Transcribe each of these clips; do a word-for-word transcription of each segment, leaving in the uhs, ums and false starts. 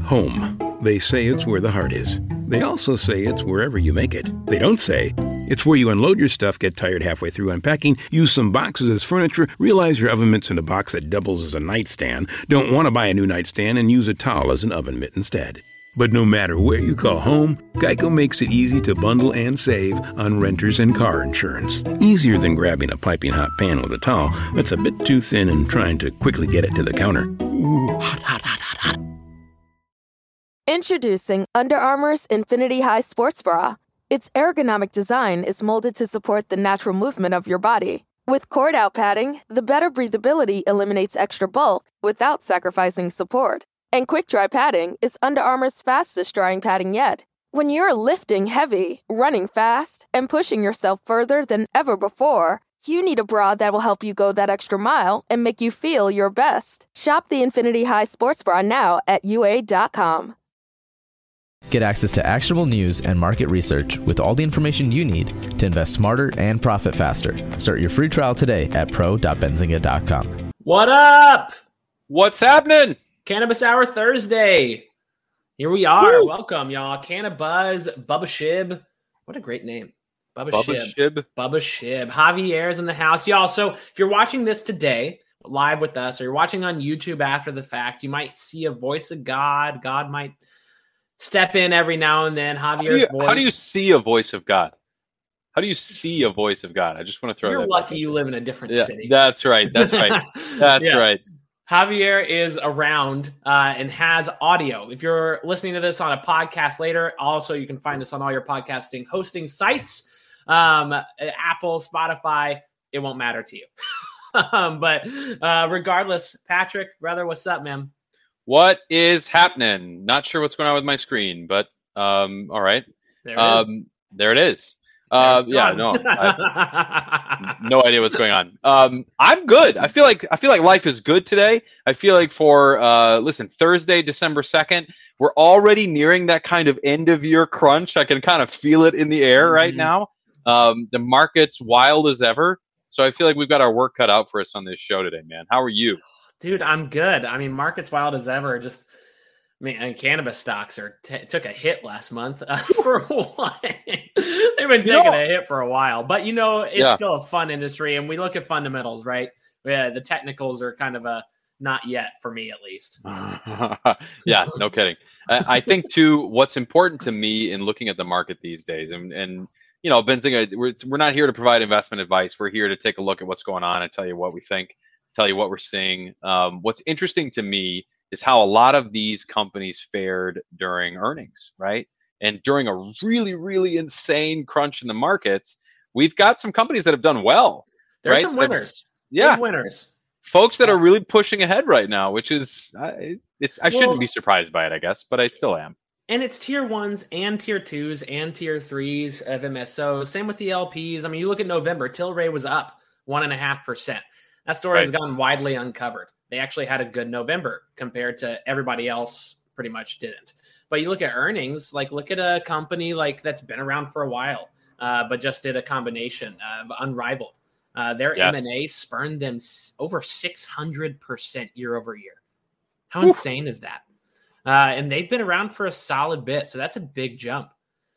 Home. They say it's where the heart is. They also say it's wherever you make it. They don't say it's where you unload your stuff, get tired halfway through unpacking, use some boxes as furniture, realize your oven mitt's in a box that doubles as a nightstand, don't want to buy a new nightstand, and use a towel as an oven mitt instead. But no matter where you call home, Geico makes it easy to bundle and save on renters and car insurance. Easier than grabbing a piping hot pan with a towel that's a bit too thin and trying to quickly get it to the counter. Ooh, hot, hot, hot, hot, hot. Introducing Under Armour's Infinity High Sports Bra. Its ergonomic design is molded to support the natural movement of your body. With cord-out padding, the better breathability eliminates extra bulk without sacrificing support. And quick-dry padding is Under Armour's fastest-drying padding yet. When you're lifting heavy, running fast, and pushing yourself further than ever before, you need a bra that will help you go that extra mile and make you feel your best. Shop the Infinity High Sports Bra now at U A dot com. Get access to actionable news and market research with all the information you need to invest smarter and profit faster. Start your free trial today at pro dot benzinga dot com. What up? What's happening? Cannabis Hour Thursday. Here we are. Woo. Welcome, y'all. Cannabuzz, Bubba Shib. What a great name. Bubba, Bubba Shib. Shib. Bubba Shib. Javier's in the house. Y'all, so if you're watching this today, live with us, or you're watching on YouTube after the fact, you might see a voice of God. God might step in every now and then. Javier's how do you, voice. How do you see a voice of God? How do you see a voice of God? I just want to throw You're that lucky you live in a different yeah, city. That's right. That's right. That's Yeah. right. Javier is around uh, and has audio. If you're listening to this on a podcast later, also you can find us on all your podcasting hosting sites, um, Apple, Spotify. It won't matter to you. um, but uh, regardless, Patrick, brother, what's up, man? What is happening? Not sure what's going on with my screen, but um, all right. There it um, is. There it is. There Uh, it's yeah, gone. no, I, no idea what's going on. Um, I'm good. I feel like I feel like life is good today. I feel like for uh, listen, Thursday, December second, we're already nearing that kind of end of year crunch. I can kind of feel it in the air Mm-hmm. right now. Um, the market's wild as ever, so I feel like we've got our work cut out for us on this show today, man. How are you? Dude, I'm good. I mean, market's wild as ever. Just, I mean, and cannabis stocks are t- took a hit last month uh, for a while. They've been taking No. a hit for a while, but you know, it's Yeah. still a fun industry, and we look at fundamentals, right? Yeah, the technicals are kind of a not yet for me, at least. Yeah, no kidding. I, I think too, what's important to me in looking at the market these days, and and you know, Benzinga, we're we're not here to provide investment advice. We're here to take a look at what's going on and tell you what we think, tell you what we're seeing. Um, what's interesting to me is how a lot of these companies fared during earnings, right? And during a really, really insane crunch in the markets, we've got some companies that have done well. There's right? some winners. Yeah, Big winners. folks that are really pushing ahead right now, which is I it's I Well- shouldn't be surprised by it, I guess, but I still am. And it's tier ones and tier twos and tier threes of M S Os. Same with the L Ps. I mean, you look at November, Tilray was up one and a half percent. That story has Right. gotten widely uncovered. They actually had a good November compared to everybody else pretty much didn't. But you look at earnings, like look at a company like that's been around for a while, uh, but just did a combination of Unrivaled. Uh, their Yes. M and A spurned them s- over six hundred percent year over year. How Oof. insane is that? Uh, and they've been around for a solid bit, so that's a big jump.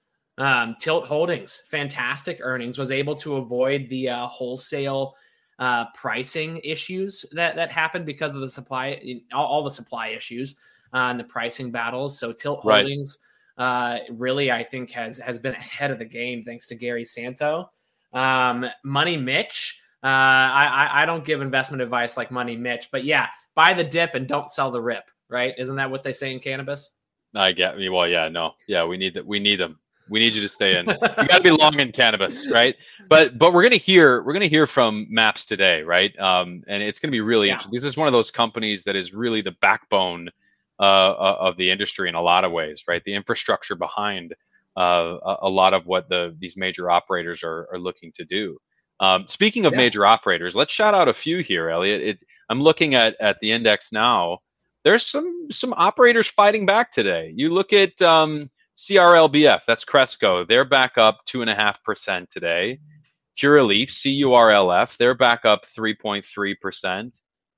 Um, Tilt Holdings, fantastic earnings, was able to avoid the uh, wholesale uh, pricing issues that, that happened because of the supply, all, all the supply issues uh, and the pricing battles. So Tilt Right. Holdings uh, really, I think, has has been ahead of the game thanks to Gary Santo. Um, Money Mitch, uh, I, I I don't give investment advice like Money Mitch, but yeah, buy the dip and don't sell the rip. Right? Isn't that what they say in cannabis? I get me. Well, yeah, no, yeah, we need that. We need them. We need you to stay in. You got to be long in cannabis, right? But but we're gonna hear we're gonna hear from Maps today, right? Um, and it's gonna be really Yeah. interesting. This is one of those companies that is really the backbone uh, of the industry in a lot of ways, right? The infrastructure behind uh, a, a lot of what the these major operators are are looking to do. Um, speaking of Yeah. major operators, let's shout out a few here, Elliot. It, I'm looking at at the index now. There's some some operators fighting back today. You look at um, C R L B F, that's Cresco. They're back up two and a half percent today. Curaleaf, C U R L F, they're back up three point three percent.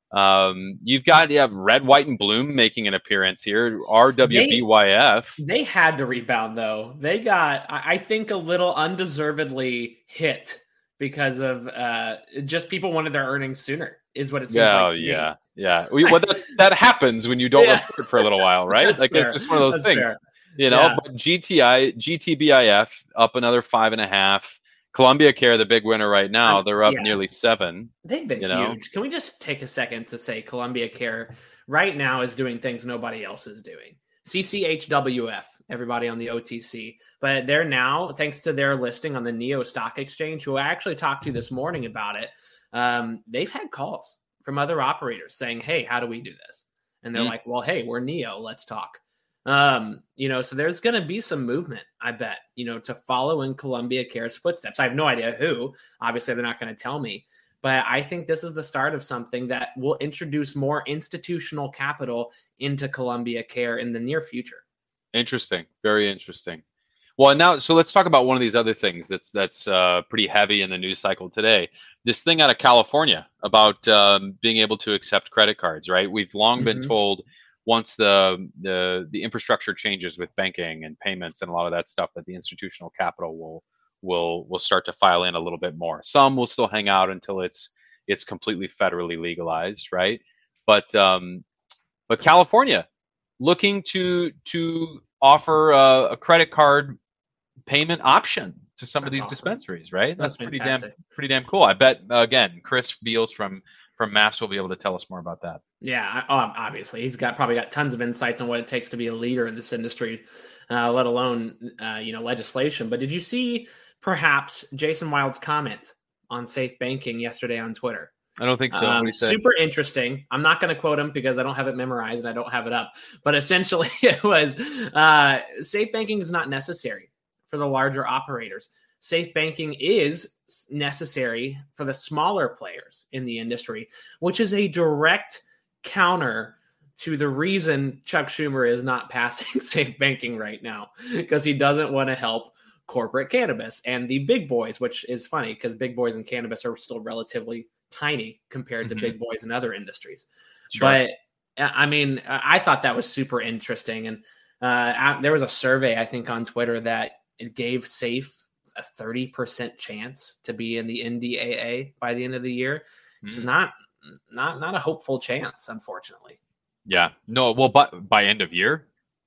Um, you've got yeah, Red, White, and Bloom making an appearance here. R W B Y F. They, they had to rebound, though. They got, I think, a little undeservedly hit because of uh, just people wanted their earnings sooner, is what it seems yeah, like. Yeah, yeah. We, well, that's, that happens when you don't yeah. report for a little while, right? That's like fair. It's just one of those that's things. Fair. You know, yeah. but G T I, G T B I F up another five and a half. Columbia Care, the big winner right now, they're up yeah. nearly seven. They've been huge. Know? Can we just take a second to say Columbia Care right now is doing things nobody else is doing? C C H W F, everybody on the O T C. But they're now, thanks to their listing on the Neo Stock Exchange, who I actually talked to this morning about it, um, they've had calls from other operators saying, hey, how do we do this? And they're mm-hmm. like, well, hey, we're Neo. Let's talk. Um, you know, so there's going to be some movement, I bet, you know, to follow in Columbia Care's footsteps. I have no idea who. Obviously, they're not going to tell me. But I think this is the start of something that will introduce more institutional capital into Columbia Care in the near future. Interesting. Very interesting. Well, now, so let's talk about one of these other things that's that's uh, pretty heavy in the news cycle today. This thing out of California about um, being able to accept credit cards, right? We've long mm-hmm. been told once the, the the infrastructure changes with banking and payments and a lot of that stuff, that the institutional capital will will will start to file in a little bit more. Some will still hang out until it's it's completely federally legalized, right? But um, but California looking to to offer a, a credit card payment option to some That's of these awesome. dispensaries, right? That's, That's pretty fantastic. damn pretty damn cool. I bet uh, again, Chris Beals from from Mass will be able to tell us more about that. Yeah, obviously he's got probably got tons of insights on what it takes to be a leader in this industry, uh, let alone uh, you know legislation. But did you see perhaps Jason Wild's comment on safe banking yesterday on Twitter? I don't think so. Um, super interesting. I'm not going to quote him because I don't have it memorized and I don't have it up. But essentially, it was uh, safe banking is not necessary for the larger operators. Safe banking is necessary for the smaller players in the industry, which is a direct counter to the reason Chuck Schumer is not passing safe banking right now, because he doesn't want to help corporate cannabis and the big boys, which is funny because big boys in cannabis are still relatively tiny compared mm-hmm. to big boys in other industries. Sure. But I mean, I thought that was super interesting. And uh, there was a survey, I think, on Twitter that it gave SAFE a thirty percent chance to be in the N D A A by the end of the year, which mm-hmm. is not, not, not a hopeful chance, unfortunately. Yeah, no, well, by, by end of year,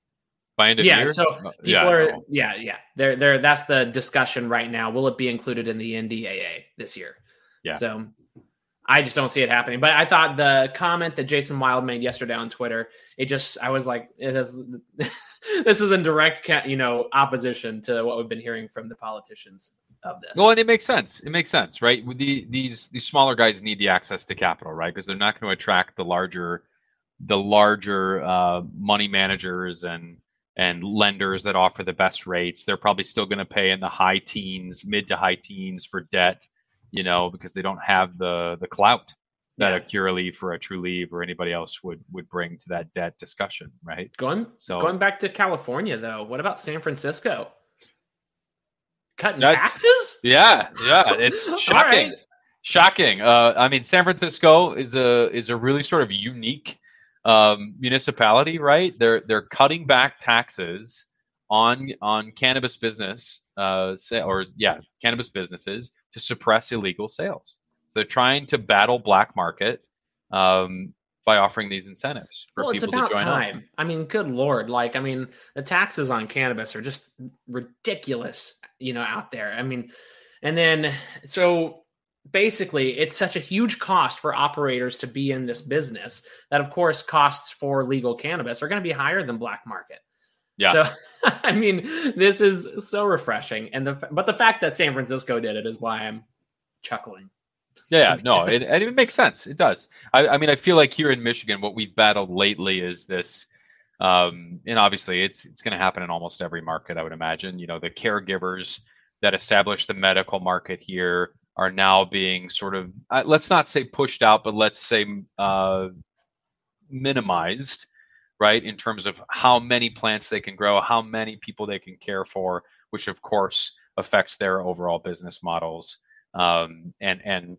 by end of yeah, year. Yeah. So people yeah, are, no. yeah, yeah. They're, they're, that's the discussion right now. Will it be included in the N D A A this year? Yeah. So I just don't see it happening. But I thought the comment that Jason Wild made yesterday on Twitter, it just, I was like, it has, this is in direct, you know, opposition to what we've been hearing from the politicians of this. Well, and it makes sense. It makes sense, right? The, these, these smaller guys need the access to capital, right? Because they're not going to attract the larger, the larger uh, money managers and, and lenders that offer the best rates. They're probably still going to pay in the high teens, mid to high teens for debt, you know, because they don't have the the clout that yeah. a Curaleaf or a Trulieve or anybody else would would bring to that debt discussion, right? Going so going back to California though, what about San Francisco? Cutting taxes? Yeah, yeah, it's shocking. Right. Shocking. Uh, I mean, San Francisco is a is a really sort of unique um, municipality, right? They're they're cutting back taxes on on cannabis business, uh, say, or yeah, cannabis businesses to suppress illegal sales. So they're trying to battle black market um, by offering these incentives for well, people it's about to join time. up. I mean, good Lord. Like, I mean, the taxes on cannabis are just ridiculous, you know, out there. I mean, and then, so basically it's such a huge cost for operators to be in this business that of course costs for legal cannabis are going to be higher than black market. Yeah. So, I mean, this is so refreshing. And the, but the fact that San Francisco did it is why I'm chuckling. Yeah, no, it, and it makes sense. It does. I, I mean, I feel like here in Michigan, what we've battled lately is this, um, and obviously it's, it's going to happen in almost every market, I would imagine. You know, the caregivers that established the medical market here are now being sort of, uh, let's not say pushed out, but let's say uh, minimized, right, in terms of how many plants they can grow, how many people they can care for, which of course affects their overall business models. Um, and and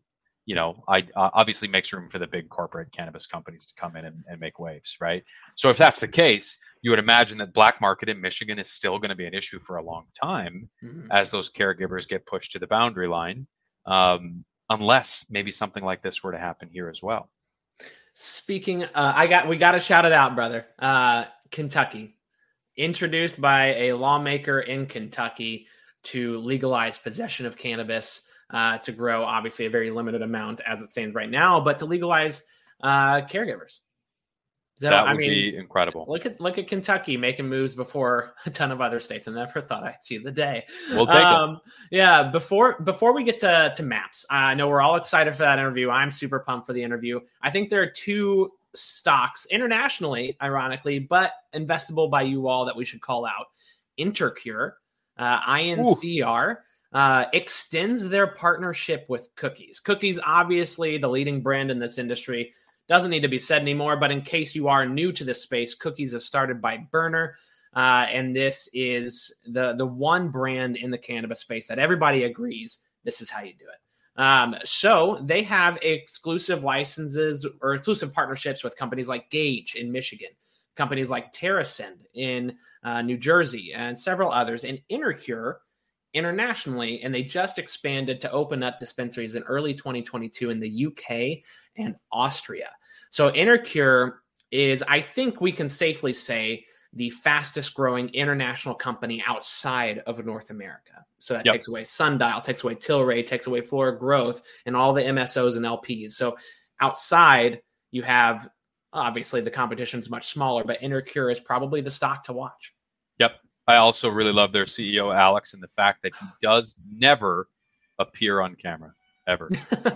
you know, I uh, obviously makes room for the big corporate cannabis companies to come in and, and make waves, right? So if that's the case, you would imagine that black market in Michigan is still going to be an issue for a long time mm-hmm. as those caregivers get pushed to the boundary line, um, unless maybe something like this were to happen here as well. Speaking, uh, I got we got to shout it out, brother. Uh, Kentucky, introduced by a lawmaker in Kentucky to legalize possession of cannabis, uh, to grow obviously a very limited amount as it stands right now, but to legalize uh, caregivers. So, that would I mean, be incredible. Look at look at Kentucky making moves before a ton of other states. I never thought I'd see the day. We'll take um, it. Yeah. Before before we get to to MAPS, I know we're all excited for that interview. I'm super pumped for the interview. I think there are two stocks internationally, ironically, but investable by you all that we should call out. InterCure, uh, I N C R. Uh, extends their partnership with Cookies. Cookies, obviously the leading brand in this industry. Doesn't need to be said anymore, but in case you are new to this space, Cookies is started by Berner, uh, and this is the, the one brand in the cannabis space that everybody agrees this is how you do it. Um, so they have exclusive licenses or exclusive partnerships with companies like Gage in Michigan, companies like TerraSend in uh, New Jersey, and several others, and InterCure internationally, and they just expanded to open up dispensaries in early twenty twenty-two in the U K and Austria. So InterCure is, I think we can safely say, the fastest growing international company outside of North America. So that yep. takes away Sundial, takes away Tilray, takes away Flora Growth, and all the M S Os and L Ps. So outside, you have, obviously the competition is much smaller, but InterCure is probably the stock to watch. Yep. I also really love their C E O, Alex, and the fact that he does never appear on camera, ever.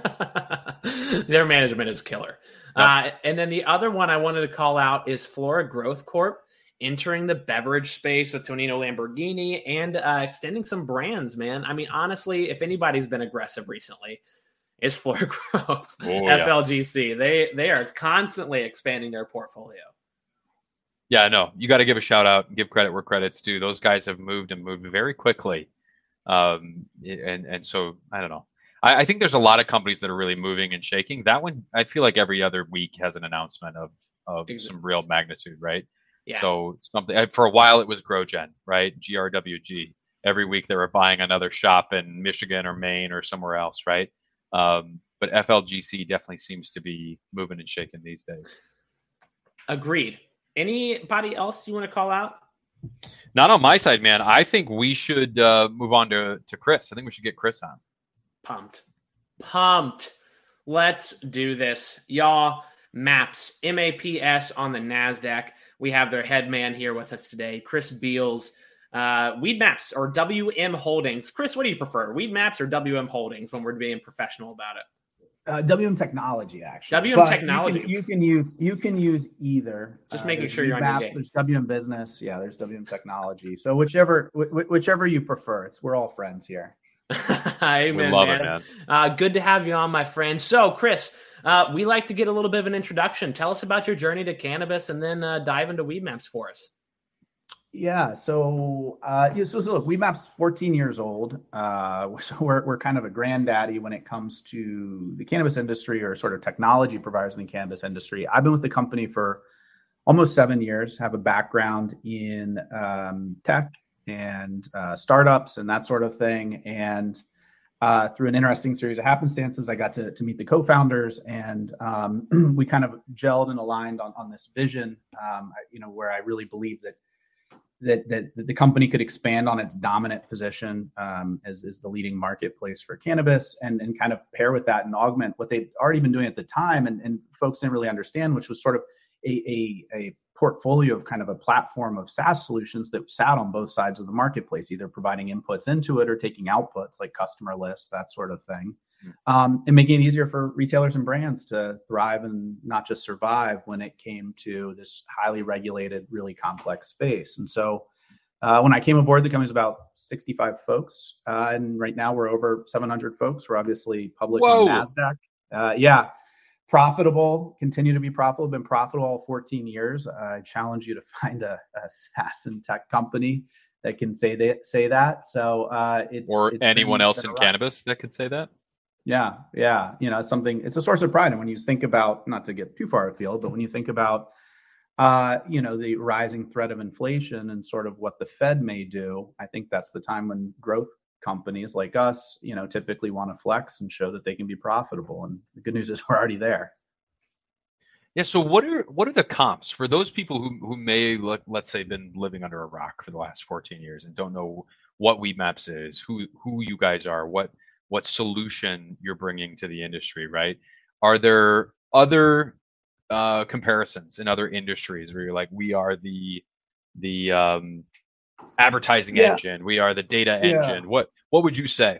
Their management is killer. Yep. Uh, and then the other one I wanted to call out is Flora Growth Corp, entering the beverage space with Tonino Lamborghini and uh, extending some brands, man. I mean, honestly, if anybody's been aggressive recently, it's Flora Growth, oh, F L G C. Yeah. They, they are constantly expanding their portfolio. Yeah, no, you got to give a shout out and give credit where credit's due. Those guys have moved and moved very quickly. Um, and, and so, I don't know. I, I think there's a lot of companies that are really moving and shaking. That one, I feel like every other week has an announcement of, of exactly. some real magnitude, right? Yeah. So something for a while it was GrowGen, right? G R W G. Every week they were buying another shop in Michigan or Maine or somewhere else, right? Um, but F L G C definitely seems to be moving and shaking these days. Agreed. Anybody else you want to call out? Not on my side, man. I think we should uh, move on to, to Chris. I think we should get Chris on. Pumped. Pumped. Let's do this. Y'all, MAPS, M A P S on the NASDAQ. We have their head man here with us today, Chris Beals. Uh, Weedmaps or W M Holdings. Chris, what do you prefer, Weedmaps or W M Holdings when we're being professional about it? Uh, W M Technology, actually. W M but Technology. You can, you can use you can use either. Just uh, making sure you're on your game. There's W M Business. Yeah, there's W M Technology. So whichever wh- whichever you prefer. It's we're all friends here. Amen, we love man. it, man. Uh, good to have you on, my friend. So, Chris, uh, we like to get a little bit of an introduction. Tell us about your journey to cannabis, and then uh, dive into Weedmaps for us. Yeah, so uh, yeah, so, so look, Weedmaps fourteen years old. Uh, so we're we're kind of a granddaddy when it comes to the cannabis industry or sort of technology providers in the cannabis industry. I've been with the company for almost seven years. Have a background in um, tech and uh, startups and that sort of thing. And uh, through an interesting series of happenstances, I got to to meet the co-founders, and um, we kind of gelled and aligned on on this vision. Um, you know, where I really believe that. That, that that the company could expand on its dominant position um, as, as the leading marketplace for cannabis, and, and kind of pair with that and augment what they'd already been doing at the time, and, and folks didn't really understand, which was sort of a, a, a portfolio of kind of a platform of SaaS solutions that sat on both sides of the marketplace, either providing inputs into it or taking outputs like customer lists, that sort of thing. Um, and making it easier for retailers and brands to thrive and not just survive when it came to this highly regulated, really complex space. And so uh, when I came aboard, the company's about sixty-five folks. Uh, and right now we're over seven hundred folks. We're obviously public Whoa. on NASDAQ. Uh, yeah, profitable, continue to be profitable, been profitable all fourteen years. Uh, I challenge you to find a, a SaaS and tech company that can say that. Say that. So uh, it's Or it's anyone else in cannabis that could say that? Yeah, yeah. You know, it's something, it's a source of pride. And when you think about, not to get too far afield, but when you think about, uh, you know, the rising threat of inflation and sort of what the Fed may do, I think that's the time when growth companies like us, you know, typically want to flex and show that they can be profitable. And the good news is we're already there. Yeah. So what are what are the comps for those people who who may let, let's say been living under a rock for the last fourteen years and don't know what Weedmaps is, who who you guys are, what what solution you're bringing to the industry, right? Are there other uh, comparisons in other industries where you're like, we are the the um, advertising Yeah. engine, we are the data Yeah. engine? What what would you say?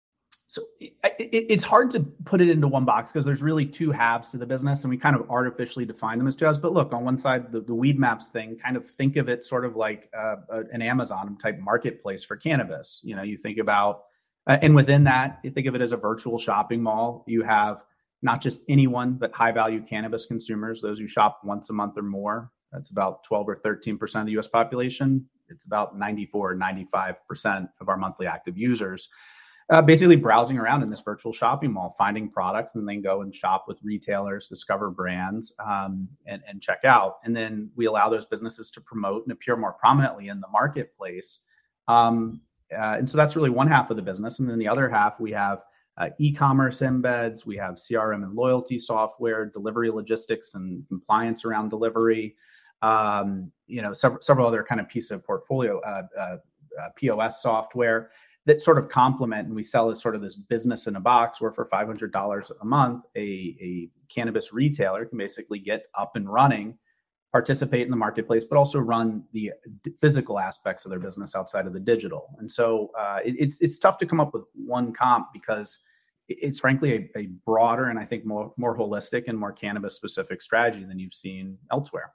So it, it, it's hard to put it into one box because there's really two halves to the business, and we kind of artificially define them as two halves. But look, on one side, the, the Weedmaps thing, kind of think of it sort of like uh, an Amazon type marketplace for cannabis. You know, you think about, uh, and within that, you think of it as a virtual shopping mall. You have not just anyone, but high value cannabis consumers, those who shop once a month or more. That's about twelve or thirteen percent of the U S population. It's about ninety-four, ninety-five percent of our monthly active users. Uh, basically browsing around in this virtual shopping mall, finding products, and then go and shop with retailers, discover brands, um, and, and check out. And then we allow those businesses to promote and appear more prominently in the marketplace. Um, uh, and so that's really one half of the business. And then the other half, we have uh, e-commerce embeds, we have C R M and loyalty software, delivery logistics and compliance around delivery, um, you know, several, several other kind of pieces of portfolio, uh, uh, uh, P O S software that sort of complement, and we sell as sort of this business in a box where for five hundred dollars a month, a, a cannabis retailer can basically get up and running, participate in the marketplace, but also run the physical aspects of their business outside of the digital. And so uh, it, it's it's tough to come up with one comp because it's frankly a, a broader and I think more, more holistic and more cannabis specific strategy than you've seen elsewhere.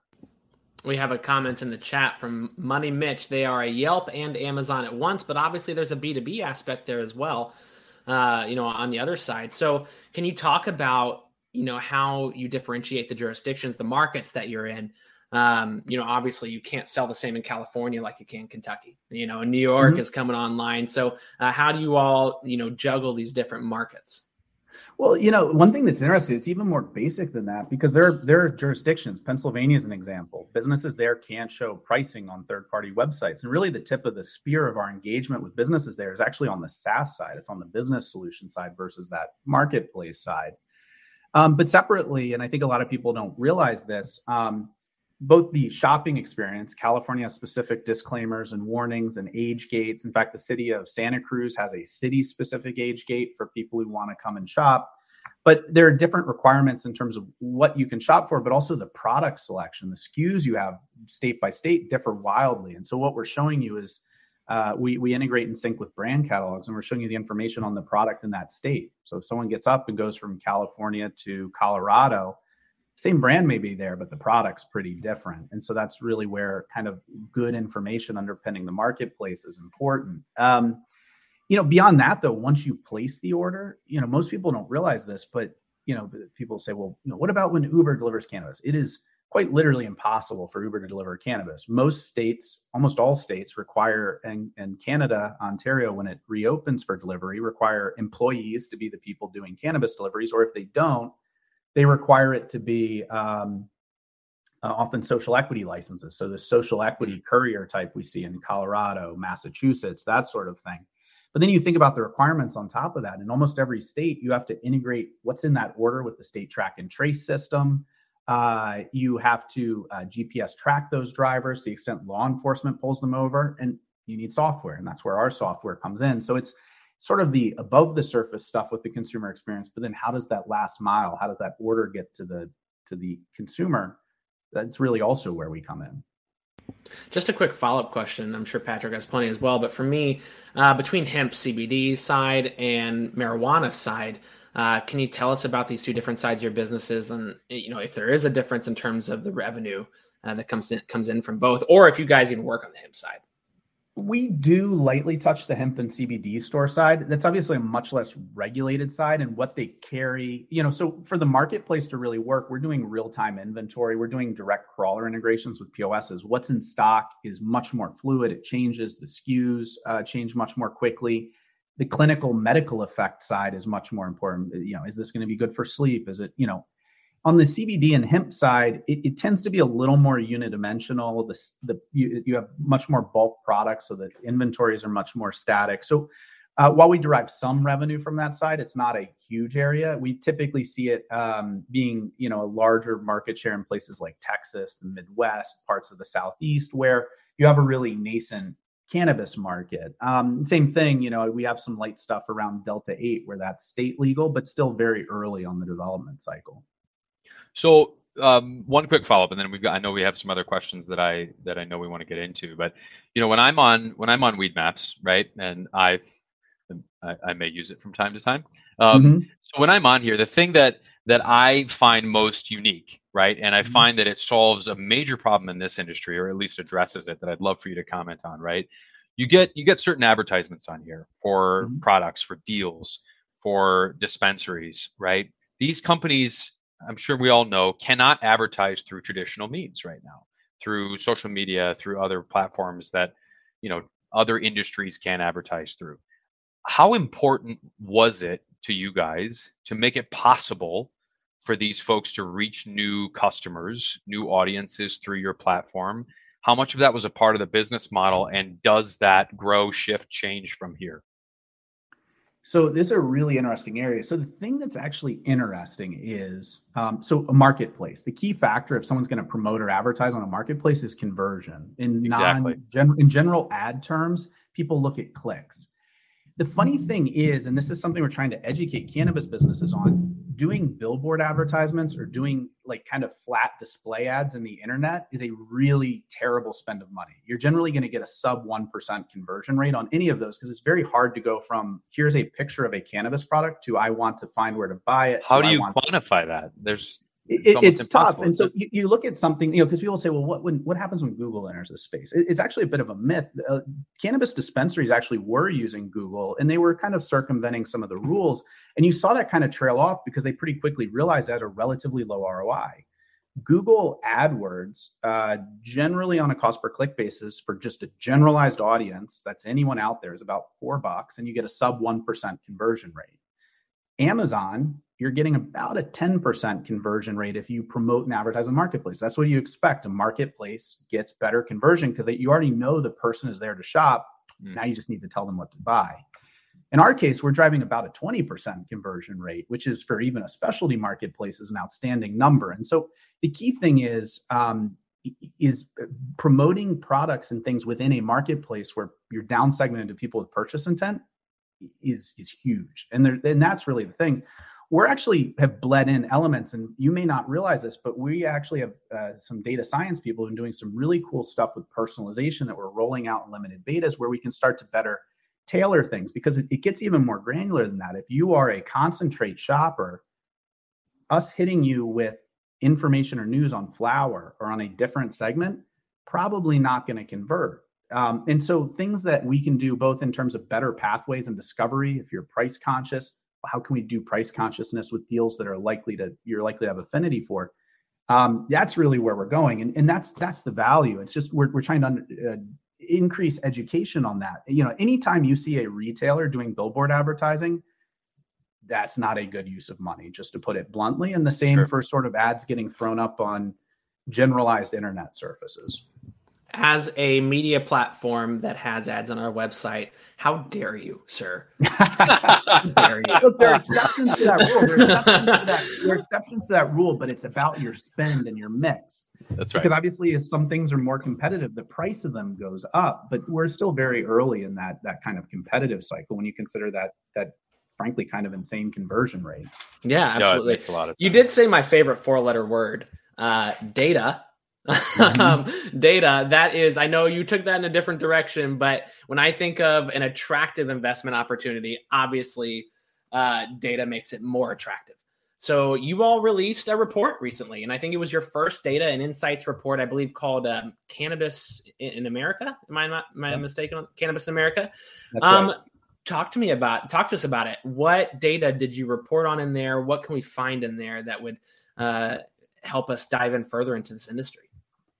We have a comment in the chat from Money Mitch. They are a Yelp and Amazon at once, but obviously there's a B two B aspect there as well, uh, you know, on the other side. So can you talk about, you know, how you differentiate the jurisdictions, the markets that you're in? Um, you know, obviously you can't sell the same in California like you can in Kentucky, you know, and New York mm-hmm. is coming online. So uh, how do you all, you know, juggle these different markets? Well, you know, one thing that's interesting, it's even more basic than that because there, there are jurisdictions. Pennsylvania is an example. Businesses there can't show pricing on third-party websites. And really the tip of the spear of our engagement with businesses there is actually on the SaaS side. It's on the business solution side versus that marketplace side. Um, but separately, and I think a lot of people don't realize this, um, both the shopping experience, California has specific disclaimers and warnings and age gates. In fact, the city of Santa Cruz has a city-specific age gate for people who want to come and shop. But there are different requirements in terms of what you can shop for, but also the product selection. The S K Us you have state by state differ wildly. And so what we're showing you is uh, we, we integrate and sync with brand catalogs, and we're showing you the information on the product in that state. So if someone gets up and goes from California to Colorado, same brand may be there, but the product's pretty different. And so that's really where kind of good information underpinning the marketplace is important. Um, you know, beyond that, though, once you place the order, you know, most people don't realize this, but, you know, people say, well, you know, what about when Uber delivers cannabis? It is quite literally impossible for Uber to deliver cannabis. Most states, almost all states require, and, and Canada, Ontario, when it reopens for delivery, require employees to be the people doing cannabis deliveries, or if they don't, they require it to be um, uh, often social equity licenses. So the social equity courier type we see in Colorado, Massachusetts, that sort of thing. But then you think about the requirements on top of that. In almost every state, you have to integrate what's in that order with the state track and trace system. Uh, you have to uh, G P S track those drivers to the extent law enforcement pulls them over. And you need software, and that's where our software comes in. So it's sort of the above the surface stuff with the consumer experience, but then how does that last mile, how does that order get to the to the consumer? That's really also where we come in. Just a quick follow-up question. I'm sure Patrick has plenty as well, but for me, uh, between hemp C B D side and marijuana side, uh, can you tell us about these two different sides of your businesses, and you know if there is a difference in terms of the revenue uh, that comes in comes in from both, or if you guys even work on the hemp side? We do lightly touch the hemp and C B D store side. That's obviously a much less regulated side, and what they carry, you know, so for the marketplace to really work, we're doing real-time inventory. We're doing direct crawler integrations with P O Ss. What's in stock is much more fluid. It changes. The S K Us uh, change much more quickly. the clinical medical effect side is much more important. You know, is this going to be good for sleep? Is it, you know, on the C B D and hemp side, it, it tends to be a little more unidimensional. The, the you, you have much more bulk products, so the inventories are much more static. So uh, while we derive some revenue from that side, it's not a huge area. We typically see it um, being, you know, a larger market share in places like Texas, the Midwest, parts of the Southeast, where you have a really nascent cannabis market. Um, same thing, you know, we have some light stuff around Delta eight where that's state legal, but still very early on the development cycle. So um, one quick follow-up, and then we've got, I know we have some other questions that I that I know we want to get into, but you know, when I'm on when I'm on Weedmaps, right, and I've I, I may use it from time to time. Um, mm-hmm. So when I'm on here, the thing that that I find most unique, right, and I mm-hmm. find that it solves a major problem in this industry, or at least addresses it, that I'd love for you to comment on, right? You get you get certain advertisements on here for mm-hmm. products, for deals, for dispensaries, right? These companies, I'm sure we all know, cannot advertise through traditional means right now, through social media, through other platforms that, you know, other industries can advertise through. How important was it to you guys to make it possible for these folks to reach new customers, new audiences through your platform? How much of that was a part of the business model, and does that grow, shift, change from here? So this is a really interesting area. So the thing that's actually interesting is, um, so a marketplace. The key factor if someone's going to promote or advertise on a marketplace is conversion. In exactly. non, gen, in general ad terms, people look at clicks. The funny thing is, and this is something we're trying to educate cannabis businesses on, doing billboard advertisements or doing like kind of flat display ads in the internet is a really terrible spend of money. You're generally going to get a sub one percent conversion rate on any of those because it's very hard to go from here's a picture of a cannabis product to I want to find where to buy it. How do you quantify to... that? There's It's, it, it's tough. And so you, you look at something, you know, because people say, well, what when, what happens when Google enters this space? It, it's actually a bit of a myth. Uh, cannabis dispensaries actually were using Google, and they were kind of circumventing some of the rules. And you saw that kind of trail off because they pretty quickly realized that a relatively low R O I. Google AdWords, uh, generally on a cost per click basis for just a generalized audience, that's anyone out there, is about four bucks, and you get a sub one percent conversion rate. Amazon, you're getting about a ten percent conversion rate if you promote and advertise on marketplace. That's what you expect. A marketplace gets better conversion because you already know the person is there to shop. Mm. Now you just need to tell them what to buy. In our case, we're driving about a twenty percent conversion rate, which is for even a specialty marketplace is an outstanding number. And so the key thing is, um, is promoting products and things within a marketplace where you're down segmented to people with purchase intent is, is huge. And there, and that's really the thing. We're actually have bled in elements, and you may not realize this, but we actually have uh, some data science people who are doing some really cool stuff with personalization that we're rolling out in limited betas where we can start to better tailor things, because it, it gets even more granular than that. If you are a concentrate shopper, us hitting you with information or news on flower or on a different segment, probably not going to convert. Um, and so things that we can do both in terms of better pathways and discovery, if you're price conscious, how can we do price consciousness with deals that are likely to, you're likely to have affinity for? Um, that's really where we're going. And, and that's, that's the value. It's just, we're, we're trying to uh, increase education on that. You know, anytime you see a retailer doing billboard advertising, that's not a good use of money, just to put it bluntly. And the same sure. for sort of ads getting thrown up on generalized internet surfaces. As a media platform that has ads on our website, how dare you, sir? How dare you? Look, there are exceptions to that rule. There are exceptions to that, there are exceptions to that rule, but it's about your spend and your mix. That's right. Because obviously, as some things are more competitive, the price of them goes up. But we're still very early in that that kind of competitive cycle when you consider that that frankly kind of insane conversion rate. Yeah, absolutely. No, it makes a lot of sense. You did say my favorite four-letter word, uh, data. Mm-hmm. um, data, that is, I know you took that in a different direction, but when I think of an attractive investment opportunity, obviously uh, data makes it more attractive. So you all released a report recently, and I think it was your first data and insights report, I believe called um, Cannabis in America. Am I not am I mistaken? Cannabis in America. That's um, right. Talk to me about, talk to us about it. What data did you report on in there? What can we find in there that would uh, help us dive in further into this industry?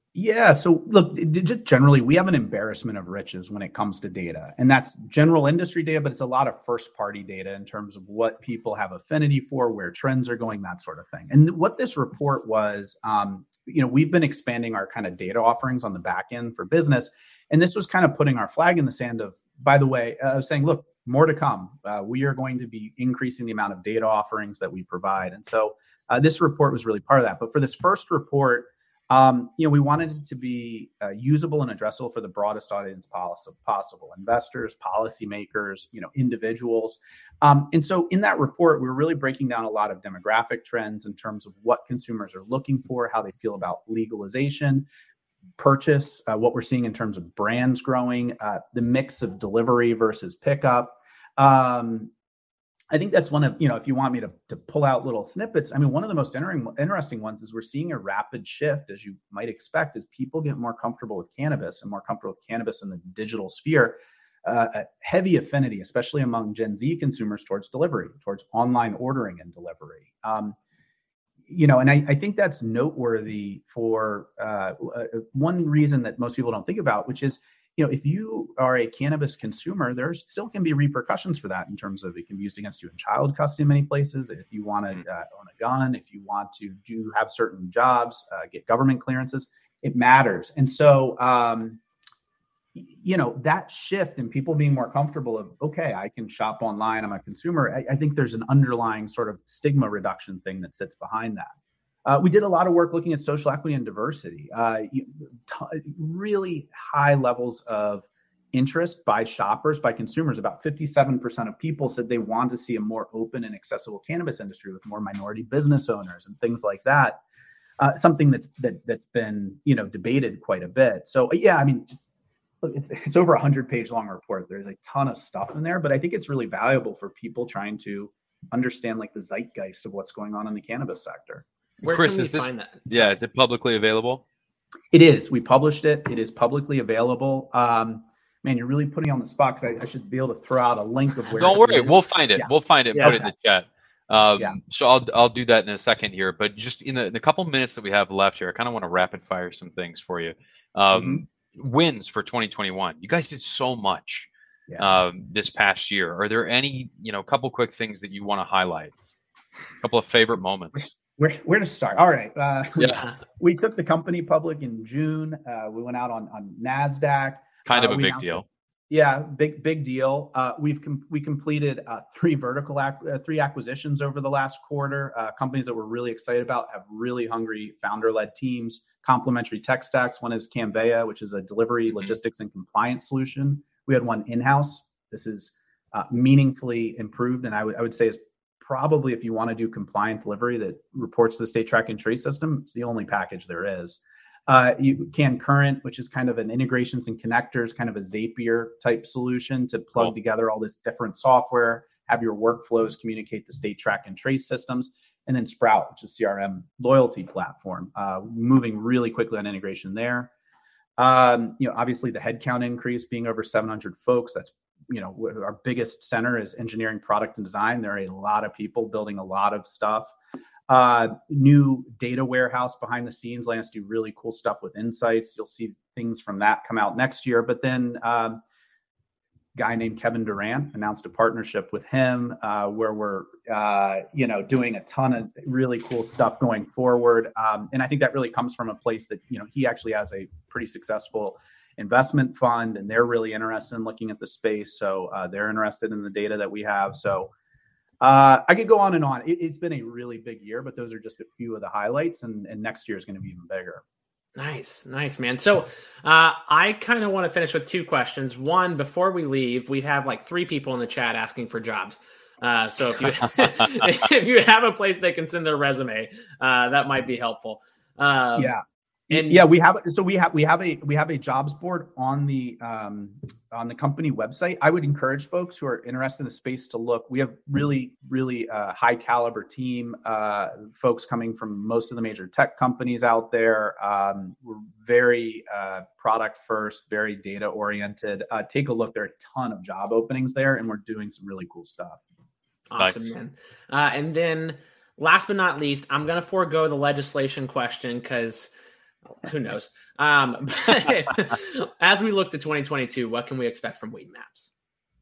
Yeah. So look, just generally, we have an embarrassment of riches when it comes to data, and that's general industry data, but it's a lot of first party data in terms of what people have affinity for, where trends are going, that sort of thing. And what this report was, um, you know, we've been expanding our kind of data offerings on the back end for business. And this was kind of putting our flag in the sand of, by the way, uh, saying, look, more to come. Uh, we are going to be increasing the amount of data offerings that we provide. And so uh, this report was really part of that. But for this first report, Um, you know, we wanted it to be uh, usable and addressable for the broadest audience possible, possible investors, policymakers, you know, individuals. Um, and so in that report, we were really breaking down a lot of demographic trends in terms of what consumers are looking for, how they feel about legalization, purchase, uh, what we're seeing in terms of brands growing, uh, the mix of delivery versus pickup. Um, I think that's one of, you know, if you want me to, to pull out little snippets, I mean, one of the most interesting, interesting ones is we're seeing a rapid shift, as you might expect, as people get more comfortable with cannabis and more comfortable with cannabis in the digital sphere, uh, a heavy affinity, especially among Gen Z consumers, towards delivery, towards online ordering and delivery. Um, you know, and I, I think that's noteworthy for uh, one reason that most people don't think about, which is, you know, if you are a cannabis consumer, there still can be repercussions for that in terms of it can be used against you in child custody in many places. If you want to uh, own a gun, if you want to do have certain jobs, uh, get government clearances, it matters. And so, um, you know, that shift in people being more comfortable of, okay, I can shop online, I'm a consumer. I, I think there's an underlying sort of stigma reduction thing that sits behind that. Uh, we did a lot of work looking at social equity and diversity, uh, t- really high levels of interest by shoppers, by consumers. About fifty-seven percent of people said they want to see a more open and accessible cannabis industry with more minority business owners and things like that. Uh, something that's that that's been, you know, debated quite a bit. So yeah, I mean, look, it's it's over a hundred page long report. There's a ton of stuff in there, but I think it's really valuable for people trying to understand like the zeitgeist of what's going on in the cannabis sector. Where Chris, can we is this, find that? Yeah, is it publicly available? It is. We published it. It is publicly available. Um, man, you're really putting me on the spot because I, I should be able to throw out a link of where. Don't worry, we'll find it. Yeah. We'll find it. And Yeah, put okay. it in the chat. Um, Yeah. So I'll I'll do that in a second here. But just in the, in the couple minutes that we have left here, I kind of want to rapid fire some things for you. Um, mm-hmm. Wins for twenty twenty-one. You guys did so much yeah. um, this past year. Are there any, you know, couple quick things that you want to highlight? A couple of favorite moments. Where, where to start? All right. Uh, yeah. We, we took the company public in June. Uh, we went out on, on NASDAQ. Kind of uh, a big deal. A, yeah, big, big deal. Uh, we've com- we completed uh, three vertical ac- uh, three acquisitions over the last quarter. Uh, companies that we're really excited about have really hungry founder-led teams, complementary tech stacks. One is Cannveya, which is a delivery, logistics, and compliance solution. We had one in-house. This is uh, meaningfully improved, and I would I would say is probably, if you want to do compliant delivery that reports to the state track and trace system, it's the only package there is. Uh, you can Current, which is kind of an integrations and connectors, kind of a Zapier type solution to plug cool. together all this different software, have your workflows communicate to state track and trace systems. And then Sprout, which is C R M loyalty platform, uh, moving really quickly on integration there. Um, you know, obviously the headcount increase being over seven hundred folks, that's, you know, our biggest center is engineering, product, and design. There are a lot of people building a lot of stuff. Uh, new data warehouse behind the scenes, letting us do really cool stuff with insights. You'll see things from that come out next year. But then um, guy named Kevin Durant announced a partnership with him uh, where we're, uh, you know, doing a ton of really cool stuff going forward. Um, and I think that really comes from a place that, you know, he actually has a pretty successful investment fund, and they're really interested in looking at the space. So uh, they're interested in the data that we have. So uh, I could go on and on. It, it's been a really big year, but those are just a few of the highlights, and, and next year is going to be even bigger. Nice, nice, man. So uh, I kind of want to finish with two questions. One, before we leave, we have like three people in the chat asking for jobs. Uh, so if you if you have a place they can send their resume, uh, that might be helpful. Um, yeah. And yeah, we have so we have we have a we have a jobs board on the um, on the company website. I would encourage folks who are interested in the space to look. We have really really uh, high caliber team, uh, folks coming from most of the major tech companies out there. Um, we're very uh, product first, very data oriented. Uh, take a look. There are a ton of job openings there, and we're doing some really cool stuff. Awesome, nice. man. Uh, and then last but not least, I'm going to forego the legislation question because Who knows? Um, but as we look to twenty twenty-two, what can we expect from Weedmaps?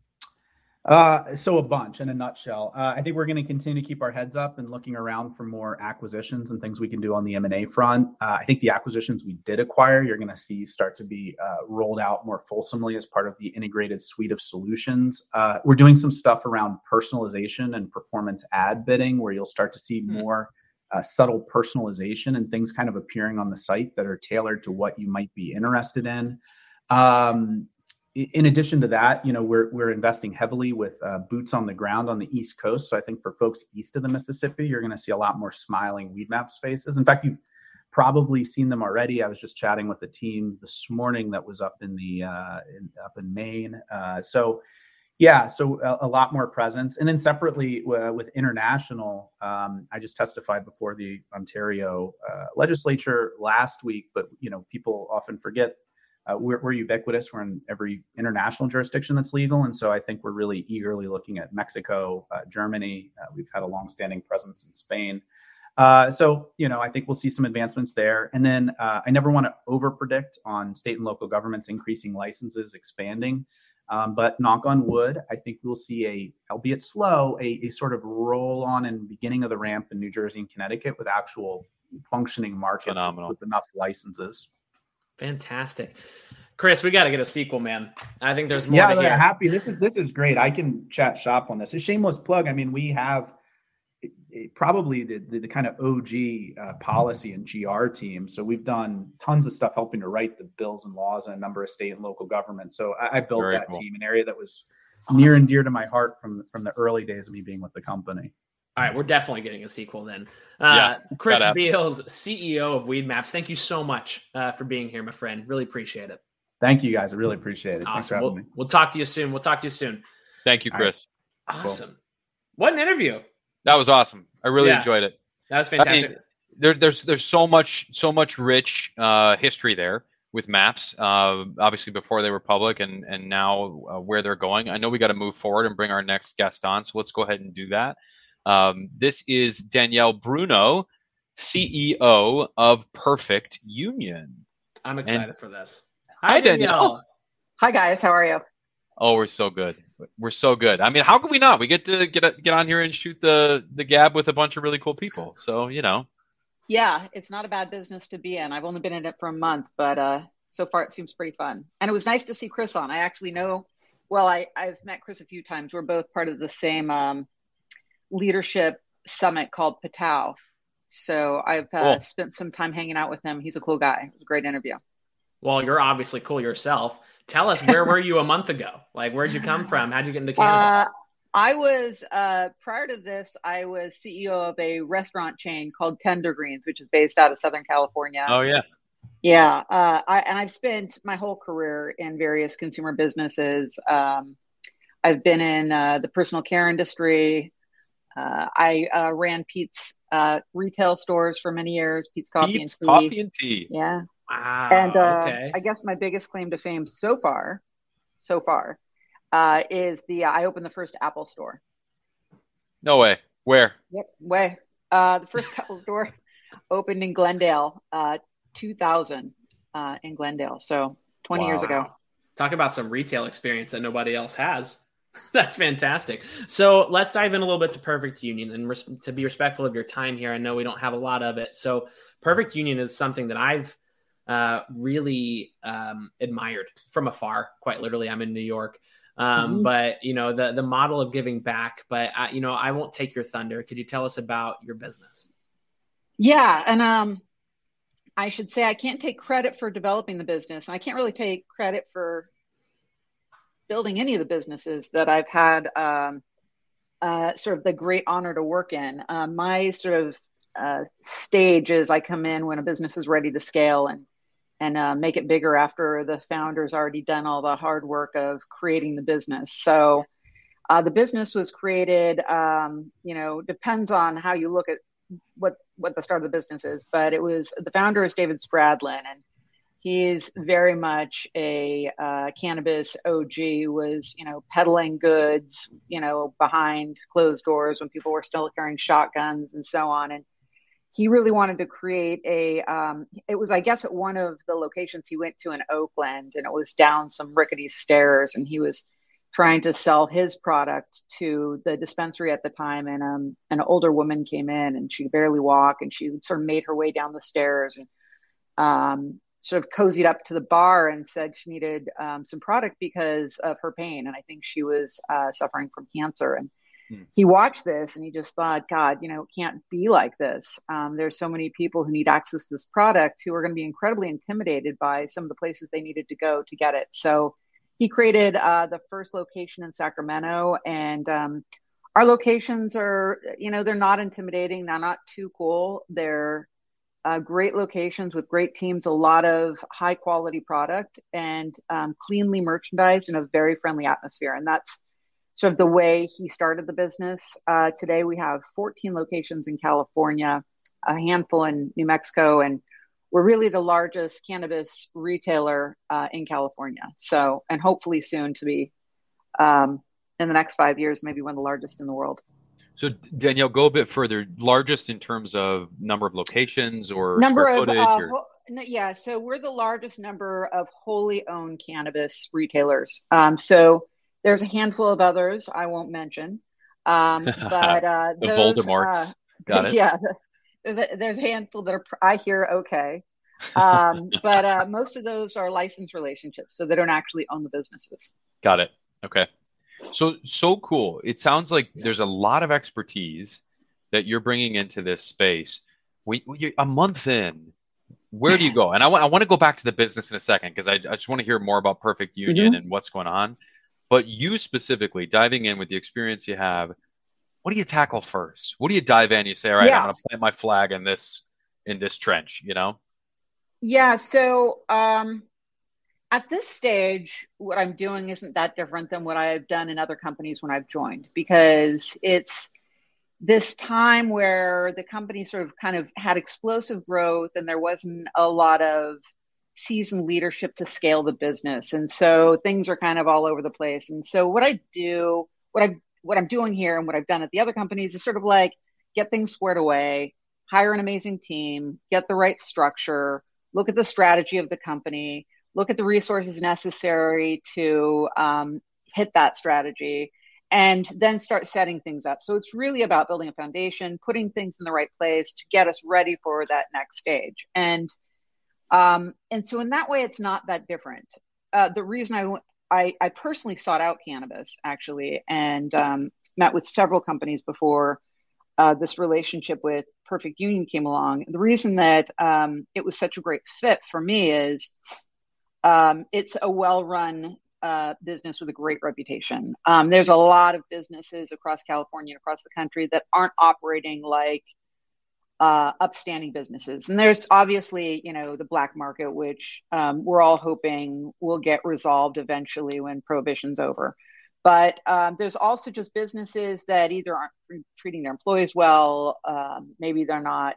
Uh, so a bunch in a nutshell. Uh, I think we're going to continue to keep our heads up and looking around for more acquisitions and things we can do on the M and A front. Uh, I think the acquisitions we did acquire, you're going to see start to be uh, rolled out more fulsomely as part of the integrated suite of solutions. Uh, we're doing some stuff around personalization and performance ad bidding, where you'll start to see more uh, subtle personalization and things kind of appearing on the site that are tailored to what you might be interested in. Um, In addition to that, you know, we're we're investing heavily with uh, boots on the ground on the East Coast. So I think for folks east of the Mississippi, you're going to see a lot more smiling Weedmap spaces. In fact, you've probably seen them already. I was just chatting with a team this morning that was up in the uh, in, up in Maine. Uh, so yeah, so a, a lot more presence. And then separately uh, with international, um, I just testified before the Ontario uh, legislature last week. But you know, people often forget. Uh, we're, we're ubiquitous. We're in every international jurisdiction that's legal. And so I think we're really eagerly looking at Mexico, uh, Germany. Uh, we've had a longstanding presence in Spain. Uh, so, you know, I think we'll see some advancements there. And then uh, I never want to overpredict on state and local governments increasing licenses, expanding. Um, but knock on wood, I think we'll see a, albeit slow, a, a sort of roll on and beginning of the ramp in New Jersey and Connecticut with actual functioning markets with, with enough licenses. Fantastic. Chris, we got to get a sequel, man. I think there's more yeah, to hear. Happy. This is this is great. I can chat shop on this. A shameless plug. I mean, we have it, it, probably the, the the kind of O G uh, policy and G R team. So we've done tons of stuff helping to write the bills and laws in a number of state and local governments. So I, I built Very that cool. team, an area that was Awesome. near and dear to my heart from from the early days of me being with the company. All right, we're definitely getting a sequel then. Uh, Yeah, Chris gotta- Beals, C E O of Weedmaps, thank you so much uh, for being here, my friend. Really appreciate it. Thank you, guys. I really appreciate it. Thanks for Awesome. having We'll, me. we'll talk to you soon. We'll talk to you soon. Thank you, Chris. Awesome. What an interview. That was awesome. I really Yeah. enjoyed it. That was fantastic. I mean, there, there's there's so much so much rich uh, history there with Maps. Uh, obviously, before they were public, and and now uh, where they're going. I know we got to move forward and bring our next guest on. So let's go ahead and do that. Um, this is Danielle Bruno, C E O of Perfect Union. I'm excited And- for this. Hi, Danielle. Hi guys, how are you? Oh, we're so good. We're so good. I mean, how can we not? We get to get get on here and shoot the the gab with a bunch of really cool people. So you know. Yeah, it's not a bad business to be in. I've only been in it for a month, but uh, so far it seems pretty fun. And it was nice to see Chris on. I actually know, well, I, I've met Chris a few times. We're both part of the same um, leadership summit called Patau. So I've uh, Cool. spent some time hanging out with him. He's a cool guy. It was a great interview. Well, you're obviously cool yourself. Tell us, where were you a month ago? Like, where'd you come from? How'd you get into cannabis? Uh, I was, uh, prior to this, I was C E O of a restaurant chain called Tender Greens, which is based out of Southern California. Oh yeah. Yeah, uh, I, and I've spent my whole career in various consumer businesses. Um, I've been in uh, the personal care industry. Uh, I uh, ran Pete's uh, retail stores for many years, Pete's Coffee Pete's and Tea. Coffee and Tea. Yeah. Wow. And uh, okay. I guess my biggest claim to fame so far, so far, uh, is the I opened the first Apple store. No way. Where? Yep, way. Uh, the first Apple store opened in Glendale, uh, two thousand uh, in Glendale. So twenty Wow. years ago. Talk about some retail experience that nobody else has. That's fantastic. So let's dive in a little bit to Perfect Union, and res- to be respectful of your time here. I know we don't have a lot of it. So Perfect Union is something that I've uh, really um, admired from afar. Quite literally, I'm in New York. Um, Mhm. But, you know, the, the model of giving back, but, I, you know, I won't take your thunder. Could you tell us about your business? Yeah. And um, I should say I can't take credit for developing the business. And I can't really take credit for building any of the businesses that I've had um, uh, sort of the great honor to work in. Uh, my sort of uh, stage is I come in when a business is ready to scale and and uh, make it bigger after the founder's already done all the hard work of creating the business. So uh, the business was created, um, you know, depends on how you look at what, what the start of the business is, but it was, the founder is David Spradlin, and he's very much a uh, cannabis O G, was, you know, peddling goods, you know, behind closed doors when people were still carrying shotguns and so on. And he really wanted to create a, um, it was, I guess, at one of the locations he went to in Oakland, and it was down some rickety stairs, and he was trying to sell his product to the dispensary at the time. And um, an older woman came in, and she could barely walk, and she sort of made her way down the stairs and um, sort of cozied up to the bar and said she needed um, some product because of her pain. And I think she was uh, suffering from cancer. And hmm. he watched this and he just thought, God, you know, it can't be like this. Um, there's so many people who need access to this product who are going to be incredibly intimidated by some of the places they needed to go to get it. So he created uh, the first location in Sacramento, and um, our locations are, you know, they're not intimidating. They're not too cool. They're uh, great locations with great teams, a lot of high quality product, and um, cleanly merchandised in a very friendly atmosphere. And that's sort of the way he started the business. Uh, today we have fourteen locations in California, a handful in New Mexico, and we're really the largest cannabis retailer uh, in California. So, and hopefully soon to be, um, in the next five years, maybe one of the largest in the world. So Danielle, go a bit further. Largest in terms of number of locations or number square of, footage? uh, or... ho- no, yeah, so we're the largest number of wholly owned cannabis retailers. Um, so there's a handful of others I won't mention, um, but uh, the those, Voldemorts. Uh, Got it. Yeah. There's a, there's a handful that are, I hear, okay. Um, but uh, most of those are license relationships, so they don't actually own the businesses. Got it. Okay. So, so cool. It sounds like there's a lot of expertise that you're bringing into this space. We, we a month in, where do you go? And I want, I want to go back to the business in a second, because I, I just want to hear more about Perfect Union mm-hmm. and what's going on. But you specifically, diving in with the experience you have, what do you tackle first? What do you dive in? You say, all right, yeah. I'm going to plant my flag in this in this trench, you know? Yeah. So um, at this stage, what I'm doing isn't that different than what I've done in other companies when I've joined, because it's this time where the company sort of kind of had explosive growth and there wasn't a lot of seasoned leadership to scale the business. And so things are kind of all over the place. And so what I do, what I what I'm doing here and what I've done at the other companies is sort of like get things squared away, hire an amazing team, get the right structure, look at the strategy of the company, look at the resources necessary to um, hit that strategy, and then start setting things up. So it's really about building a foundation, putting things in the right place to get us ready for that next stage. And um, and so in that way, it's not that different. Uh, the reason I I, I personally sought out cannabis, actually, and um, met with several companies before uh, this relationship with Perfect Union came along. The reason that um, it was such a great fit for me is um, it's a well-run uh, business with a great reputation. Um, there's a lot of businesses across California and across the country that aren't operating like Uh, upstanding businesses. And there's obviously, you know, the black market, which um, we're all hoping will get resolved eventually when prohibition's over. But um, there's also just businesses that either aren't treating their employees well, um, maybe they're not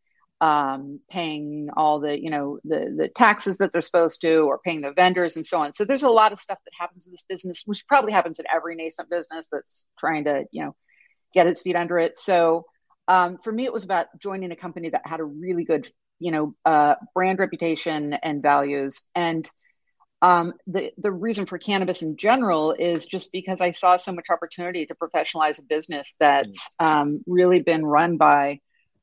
um, paying all the, you know, the, the taxes that they're supposed to, or paying the vendors and so on. So there's a lot of stuff that happens in this business, which probably happens in every nascent business that's trying to, you know, get its feet under it. So Um, for me, it was about joining a company that had a really good, you know, uh, brand reputation and values. And um, the the reason for cannabis in general is just because I saw so much opportunity to professionalize a business that's um, really been run by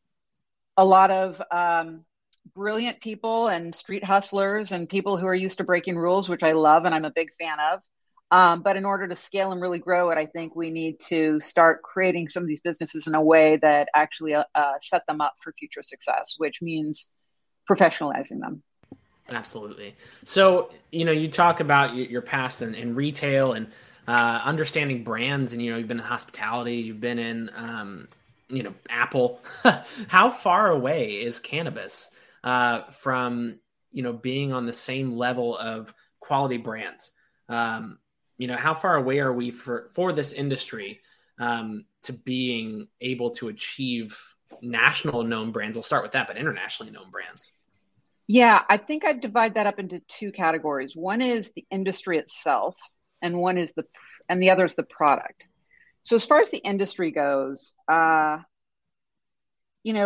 a lot of um, brilliant people and street hustlers and people who are used to breaking rules, which I love and I'm a big fan of. Um, but in order to scale and really grow it, I think we need to start creating some of these businesses in a way that actually uh, uh, set them up for future success, which means professionalizing them. Absolutely. So, you know, you talk about your past in, in retail and uh, understanding brands, and, you know, you've been in hospitality, you've been in, um, you know, Apple. How far away is cannabis uh, from, you know, being on the same level of quality brands? Um, You know, how far away are we for, for this industry um, to being able to achieve national known brands? We'll start with that, but internationally known brands. Yeah, I think I'd divide that up into two categories. One is the industry itself, and one is the, and the other is the product. So as far as the industry goes, uh, you know,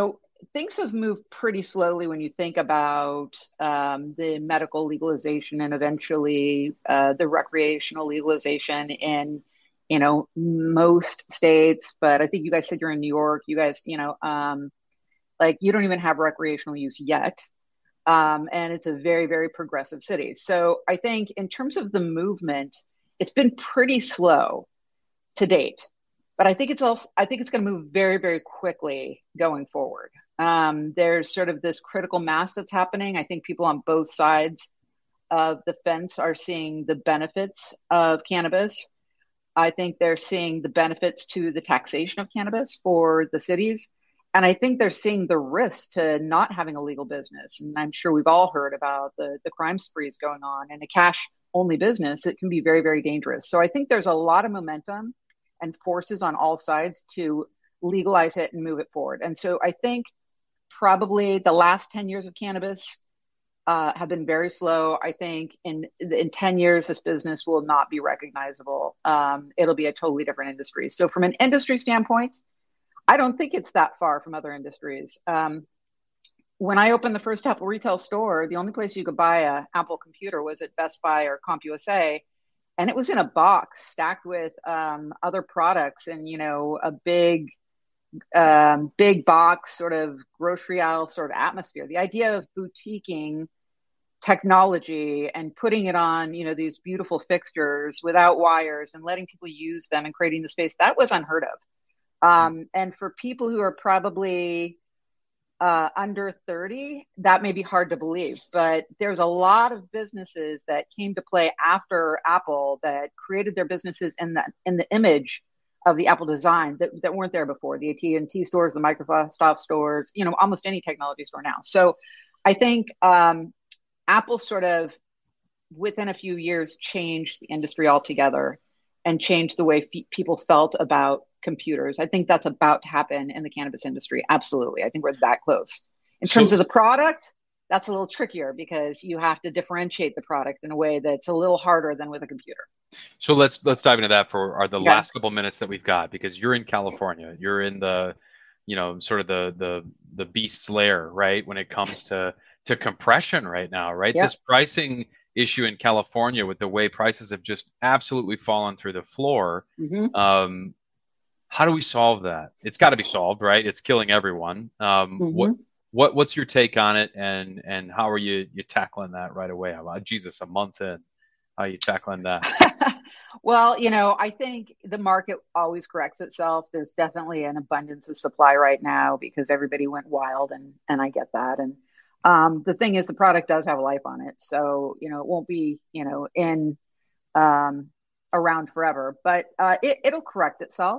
things have moved pretty slowly when you think about um, the medical legalization and eventually uh, the recreational legalization in, you know, most states. But I think you guys said you're in New York. You guys, you know, um, like you don't even have recreational use yet. Um, and it's a very, very progressive city. So I think in terms of the movement, it's been pretty slow to date. But I think it's also, I think it's going to move very, very quickly going forward. Um, there's sort of this critical mass that's happening. I think people on both sides of the fence are seeing the benefits of cannabis. I think they're seeing the benefits to the taxation of cannabis for the cities. And I think they're seeing the risks to not having a legal business. And I'm sure we've all heard about the, the crime sprees going on. In a cash only business, it can be very, very dangerous. So I think there's a lot of momentum and forces on all sides to legalize it and move it forward. And so I think probably the last ten years of cannabis uh, have been very slow. I think in in ten years, this business will not be recognizable. Um, it'll be a totally different industry. So from an industry standpoint, I don't think it's that far from other industries. Um, when I opened the first Apple retail store, the only place you could buy an Apple computer was at Best Buy or CompUSA. And it was in a box stacked with um, other products and, you know, a big, um, big box sort of grocery aisle sort of atmosphere. The idea of boutiquing technology and putting it on, you know, these beautiful fixtures without wires and letting people use them and creating the space, that was unheard of. Um, and for people who are probably uh, under thirty, that may be hard to believe, but there's a lot of businesses that came to play after Apple that created their businesses in the, in the image of the Apple design that, that weren't there before. The A T and T stores, the Microsoft stores, you know, almost any technology store now. So I think um, Apple sort of within a few years changed the industry altogether and changed the way f- people felt about computers. I think that's about to happen in the cannabis industry. Absolutely. I think we're that close. In terms so, of the product, that's a little trickier because you have to differentiate the product in a way that's a little harder than with a computer. So let's let's dive into that for our, the okay. last couple minutes that we've got, because you're in California. You're in the, you know, sort of the the the beast's lair, right? When it comes to to compression right now, right? Yep. This pricing issue in California with the way prices have just absolutely fallen through the floor. Mm-hmm. Um, how do we solve that? It's got to be solved, right? It's killing everyone. Um, mm-hmm. What what what's your take on it, and and how are you you tackling that right away? How, Jesus, a month in, how are you tackling that? Well, you know, I think the market always corrects itself. There's definitely an abundance of supply right now because everybody went wild, and and I get that. And um, the thing is, the product does have a life on it, so you know it won't be you know in um, around forever, but uh, it, it'll correct itself.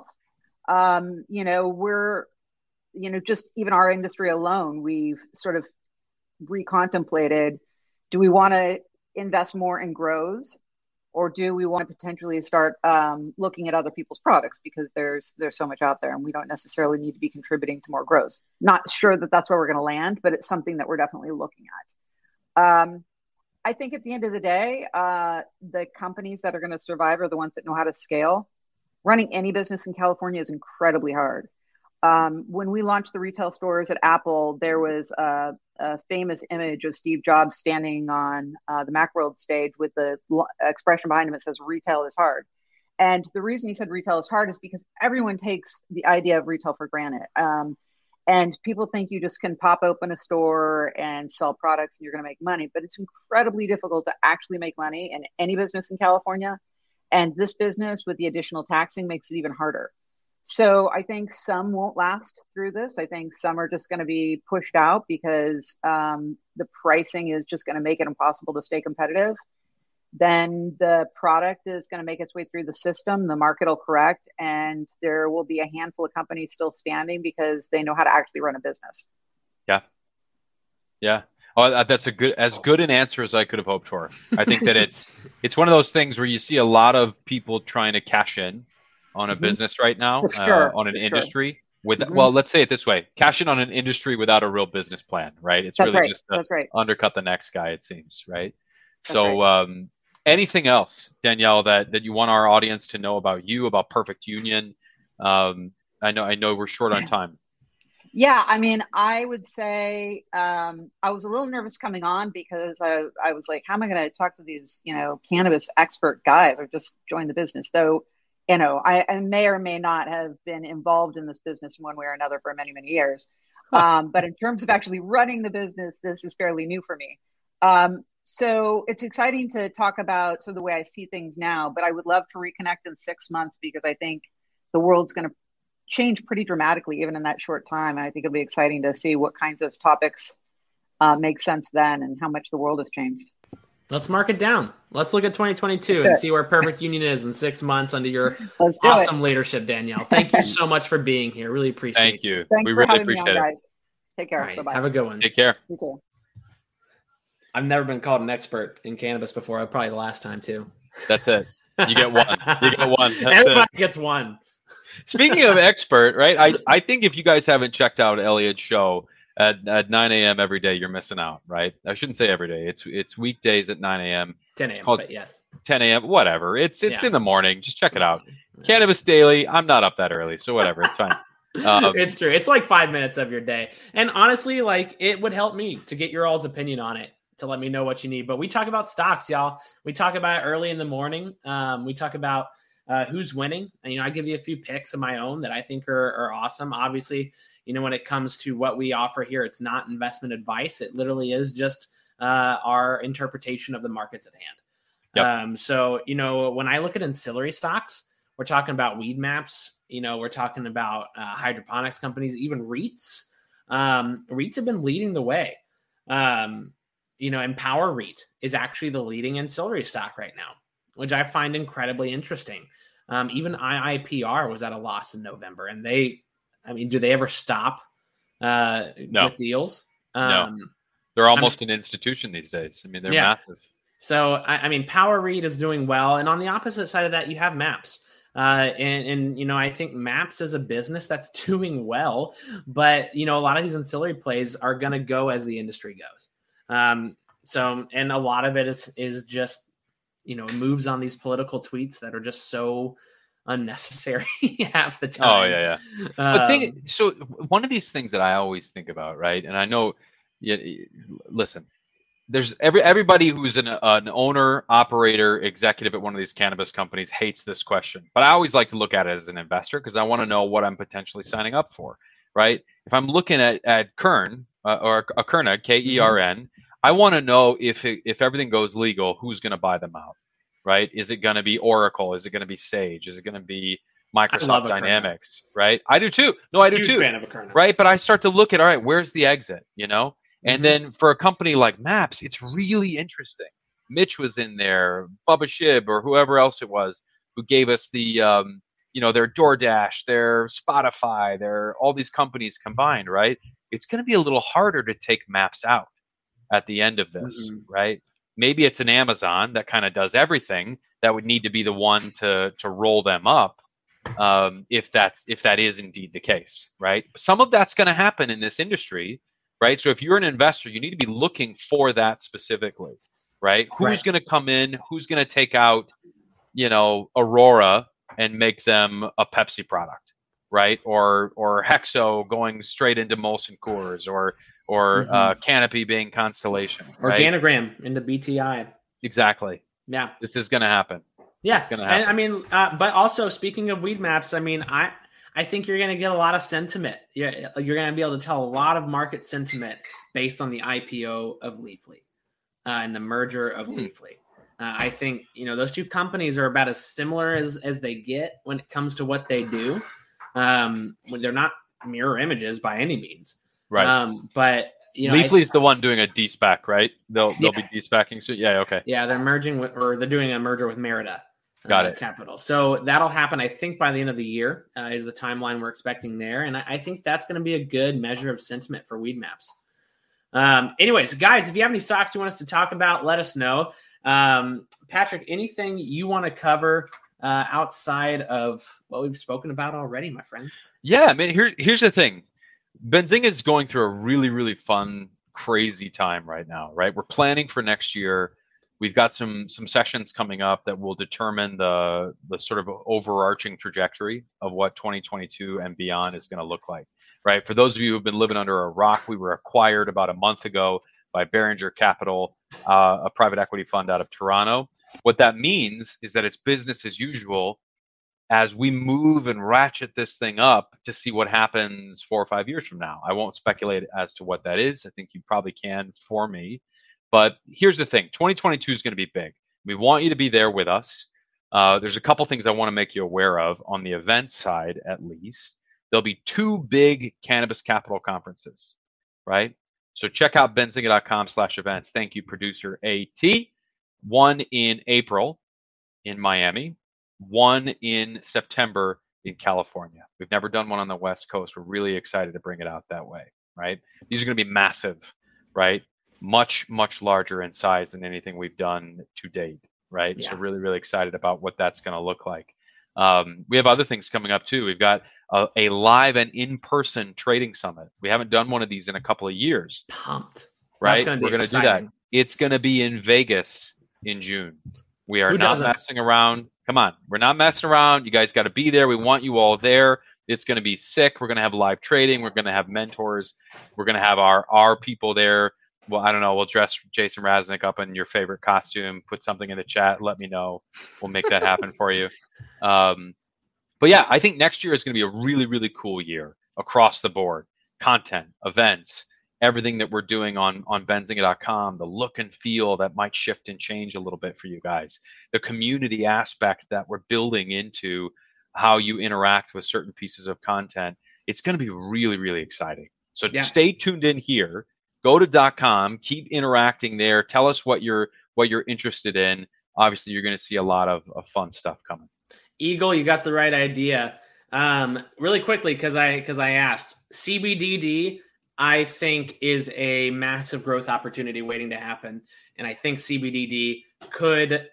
Um, you know, we're, you know, just even our industry alone, we've sort of recontemplated, do we want to invest more in grows, or do we want to potentially start um, looking at other people's products because there's there's so much out there and we don't necessarily need to be contributing to more grows. Not sure that that's where we're going to land, but it's something that we're definitely looking at. Um, I think at the end of the day, uh, the companies that are going to survive are the ones that know how to scale. Running any business in California is incredibly hard. Um, when we launched the retail stores at Apple, there was a, a famous image of Steve Jobs standing on uh, the Macworld stage with the l- expression behind him that says, "Retail is hard." And the reason he said retail is hard is because everyone takes the idea of retail for granted. Um, and people think you just can pop open a store and sell products and you're going to make money. But it's incredibly difficult to actually make money in any business in California. And this business with the additional taxing makes it even harder. So I think some won't last through this. I think some are just going to be pushed out because um, the pricing is just going to make it impossible to stay competitive. Then the product is going to make its way through the system. The market will correct, and there will be a handful of companies still standing because they know how to actually run a business. Yeah. Yeah. Oh, that's a good, as good an answer as I could have hoped for. I think that it's it's one of those things where you see a lot of people trying to cash in on a mm-hmm. business right now, for sure. uh, on an for industry sure. with mm-hmm. well, let's say it this way: cash in on an industry without a real business plan, right? It's That's really right. just to That's right. undercut the next guy, it seems, right? That's so, right. um, anything else, Danielle, that that you want our audience to know about you, about Perfect Union? Um, I know I know we're short on time. Yeah, I mean, I would say um, I was a little nervous coming on because I, I was like, how am I going to talk to these, you know, cannabis expert guys or just join the business? Though, you know, I, I may or may not have been involved in this business in one way or another for many, many years. Huh. Um, but in terms of actually running the business, this is fairly new for me. Um, so it's exciting to talk about sort of the way I see things now, but I would love to reconnect in six months because I think the world's going to change pretty dramatically even in that short time. And I think it'll be exciting to see what kinds of topics uh, make sense then and how much the world has changed. Let's mark it down. Let's look at twenty twenty-two and see where Perfect Union is in six months under your awesome it. leadership, Danielle. Thank you so much for being here. Really appreciate Thank it. Thank you. Thanks we for really having appreciate me on, it. guys. Take care. Right, Bye-bye. have a good one. Take care. You too. I've never been called an expert in cannabis before. Probably the last time too. That's it. You get one. You get one. That's Everybody it. gets one. Speaking of expert, right? I, I think if you guys haven't checked out Elliot's show at, at nine a.m. every day, you're missing out, right? I shouldn't say every day. It's it's weekdays at nine a.m. ten a.m. But yes. ten a.m. Whatever. It's it's Yeah. in the morning. Just check it out. Cannabis Daily. I'm not up that early, so whatever. It's fine. Um, It's true. It's like five minutes of your day. And honestly, like it would help me to get your all's opinion on it, to let me know what you need. But we talk about stocks, y'all. We talk about it early in the morning. Um, we talk about uh, who's winning. And, you know, I give you a few picks of my own that I think are, are awesome. Obviously, you know, when it comes to what we offer here, it's not investment advice. It literally is just uh, our interpretation of the markets at hand. Yep. Um, so, you know, when I look at ancillary stocks, we're talking about weed maps. You know, we're talking about uh, hydroponics companies, even REITs. Um, REITs have been leading the way. Um, you know, and Power REIT is actually the leading ancillary stock right now, which I find incredibly interesting. Um, even I I P R was at a loss in November, and they, I mean, do they ever stop uh, No. with deals? No. Um, they're almost an institution these days. I mean, they're Yeah. massive. So, I, I mean, Power REIT is doing well. And on the opposite side of that, you have Maps. Uh, and, and, you know, I think Maps is a business that's doing well. But, you know, a lot of these ancillary plays are going to go as the industry goes. Um, so, and a lot of it is, is just, you know, moves on these political tweets that are just so unnecessary half the time. Oh, yeah, yeah. Um, The thing, so one of these things that I always think about, right? And I know, yeah, listen, there's every everybody who's an, an owner, operator, executive at one of these cannabis companies hates this question. But I always like to look at it as an investor because I want to know what I'm potentially signing up for, right? If I'm looking at at Kern uh, or Akerna, K E R N, I want to know if it, if everything goes legal, who's going to buy them out, right? Is it going to be Oracle? Is it going to be Sage? Is it going to be Microsoft Akerna. Dynamics, right? I do too. No, I do Huge too. fan of Akerna. Right? But I start to look at, all right, where's the exit, you know? And Mhm. then for a company like Maps, it's really interesting. Mitch was in there, Bubba Shib, or whoever else it was, who gave us the, um, you know, their DoorDash, their Spotify, their all these companies combined, right? It's going to be a little harder to take Maps out at the end of this, Mhm. right? Maybe it's an Amazon that kind of does everything that would need to be the one to to roll them up, um, if that's if that is indeed the case, right? Some of that's going to happen in this industry. Right. So if you're an investor, you need to be looking for that specifically. Right. Who's Right. going to come in? Who's going to take out, you know, Aurora and make them a Pepsi product? Right. Or or Hexo going straight into Molson Coors or or Mhm. uh, Canopy being Constellation. Or Right. Organogram into B T I. Exactly. Yeah. This is going to happen. Yeah. It's gonna And happen. I mean, uh, but also speaking of weed maps, I mean, I, I think you're going to get a lot of sentiment. You're, you're going to be able to tell a lot of market sentiment based on the I P O of Leafly uh, and the merger of Hmm. Leafly. Uh, I think, you know, those two companies are about as similar as, as they get when it comes to what they do. Um, when they're not mirror images by any means. Right. Um, but, you know, I- Leafly's the one doing a D-SPAC, right? They'll they'll Yeah. be D-SPACing soon. Yeah. Okay. Yeah, they're merging with, or they're doing a merger with Merida. Got uh, it. Capital. So that'll happen, I think, by the end of the year uh, is the timeline we're expecting there, and I, I think that's going to be a good measure of sentiment for Weed Maps. Um, anyways, guys, if you have any stocks you want us to talk about, let us know. Um, Patrick, anything you want to cover uh, outside of what we've spoken about already, my friend? Yeah, I mean, here's here's the thing. Benzinga is going through a really, really fun, crazy time right now, right? We're planning for next year. We've got some some sessions coming up that will determine the the sort of overarching trajectory of what twenty twenty-two and beyond is going to look like, right? For those of you who've been living under a rock, we were acquired about a month ago by Behringer Capital, uh, a private equity fund out of Toronto. What that means is that it's business as usual as we move and ratchet this thing up to see what happens four or five years from now. I won't speculate as to what that is. I think you probably can for me. But here's the thing, twenty twenty-two is going to be big. We want you to be there with us. Uh, there's a couple things I want to make you aware of on the event side, at least. There'll be two big Cannabis Capital conferences, right? So check out benzinga.com slash events. Thank you, producer AT. One in April in Miami, one in September in California. We've never done one on the West Coast. We're really excited to bring it out that way, right? These are going to be massive, right? Much, much larger in size than anything we've done to date, right? Yeah. So really, really excited about what that's going to look like. Um, we have other things coming up too. We've got a, a live and in-person trading summit. We haven't done one of these in a couple of years. Pumped. Right? Gonna We're going to do that. It's going to be in Vegas in June. We are Who not doesn't? messing around. Come on. We're not messing around. You guys got to be there. We want you all there. It's going to be sick. We're going to have live trading. We're going to have mentors. We're going to have our, our people there. Well, I don't know. We'll dress Jason Raznick up in your favorite costume, put something in the chat. Let me know. We'll make that happen for you. Um, but yeah, I think next year is going to be a really, really cool year across the board. Content, events, everything that we're doing on, on benzinga dot com, the look and feel that might shift and change a little bit for you guys, the community aspect that we're building into how you interact with certain pieces of content. It's going to be really, really exciting. So yeah. Stay tuned in here. Go to .com, keep interacting there. Tell us what you're what you're interested in. Obviously, you're going to see a lot of, of fun stuff coming. Eagle, you got the right idea. Um, really quickly, because I because I asked, C B D D, I think is a massive growth opportunity waiting to happen, and I think C B D D could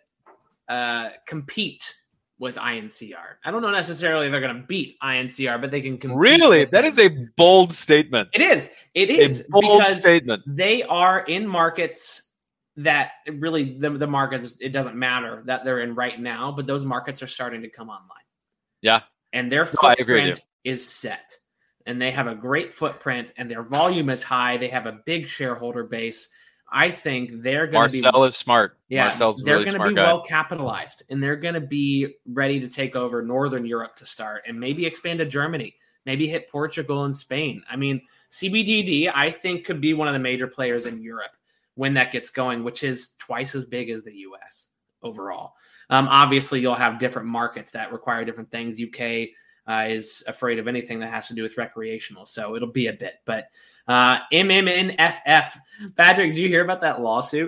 uh, compete with I N C R. I don't know necessarily they're going to beat I N C R, but they can compete. Really? That is a bold statement. It is. It is. A bold because statement. They are in markets that really, the, the markets, it doesn't matter that they're in right now, but those markets are starting to come online. Yeah. And their no, footprint is set. And they have a great footprint, and their volume is high. They have a big shareholder base. I think they're going to be. Marcel is smart. Yeah, Marcel's they're really going to be guy. well capitalized, and they're going to be ready to take over Northern Europe to start, and maybe expand to Germany, maybe hit Portugal and Spain. I mean, C B D D, I think, could be one of the major players in Europe when that gets going, which is twice as big as the U S overall. Um, obviously, you'll have different markets that require different things. U K uh, is afraid of anything that has to do with recreational, so it'll be a bit, but. Uh, M M N F F. Patrick, did you hear about that lawsuit?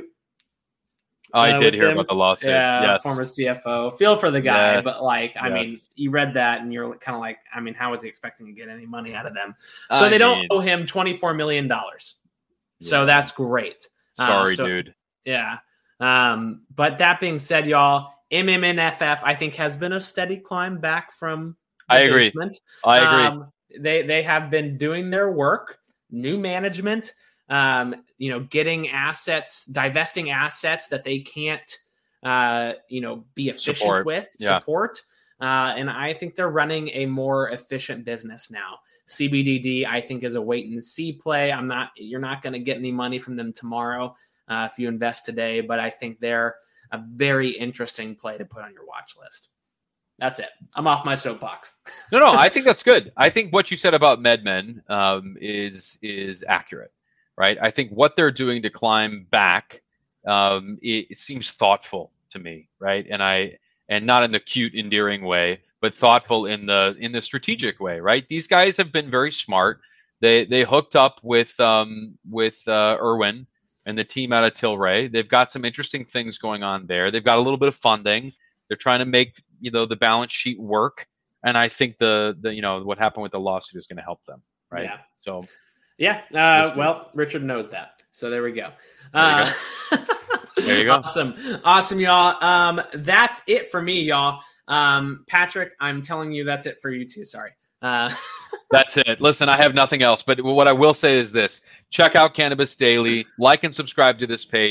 I uh, did hear them? about the lawsuit. Yeah, yes. Former C F O. Feel for the guy, yes. but like, I yes. mean, you read that and you're kind of like, I mean, how is he expecting to get any money out of them? So I they don't mean, owe him twenty-four million dollars. Yeah. So that's great. Sorry, uh, so, dude. Yeah. Um, but that being said, y'all, M M N F F, I think, has been a steady climb back from the I agree. basement. I agree. Um, they they have been doing their work. New management, um, you know, getting assets, divesting assets that they can't, uh, you know, be efficient support. with, yeah. support. Uh, and I think they're running a more efficient business now. C B D D, I think, is a wait and see play. I'm not, you're not going to get any money from them tomorrow uh, if you invest today, but I think they're a very interesting play to put on your watch list. That's it. I'm off my soapbox. no, no, I think that's good. I think what you said about MedMen um, is is accurate, right? I think what they're doing to climb back, um, it, it seems thoughtful to me, right? And I and not in the cute, endearing way, but thoughtful in the in the strategic way, right? These guys have been very smart. They they hooked up with um, with uh, Irwin and the team out of Tilray. They've got some interesting things going on there. They've got a little bit of funding. They're trying to make, you know, the balance sheet work, and I think the the you know what happened with the lawsuit is going to help them, right? Yeah. So, yeah. Uh, well, Richard knows that, so there we go. There uh, you go. There you go. Awesome, awesome, y'all. Um, that's it for me, y'all. Um, Patrick, I'm telling you, that's it for you too. Sorry. Uh, That's it. Listen, I have nothing else, but what I will say is this: check out Cannabis Daily, like and subscribe to this page.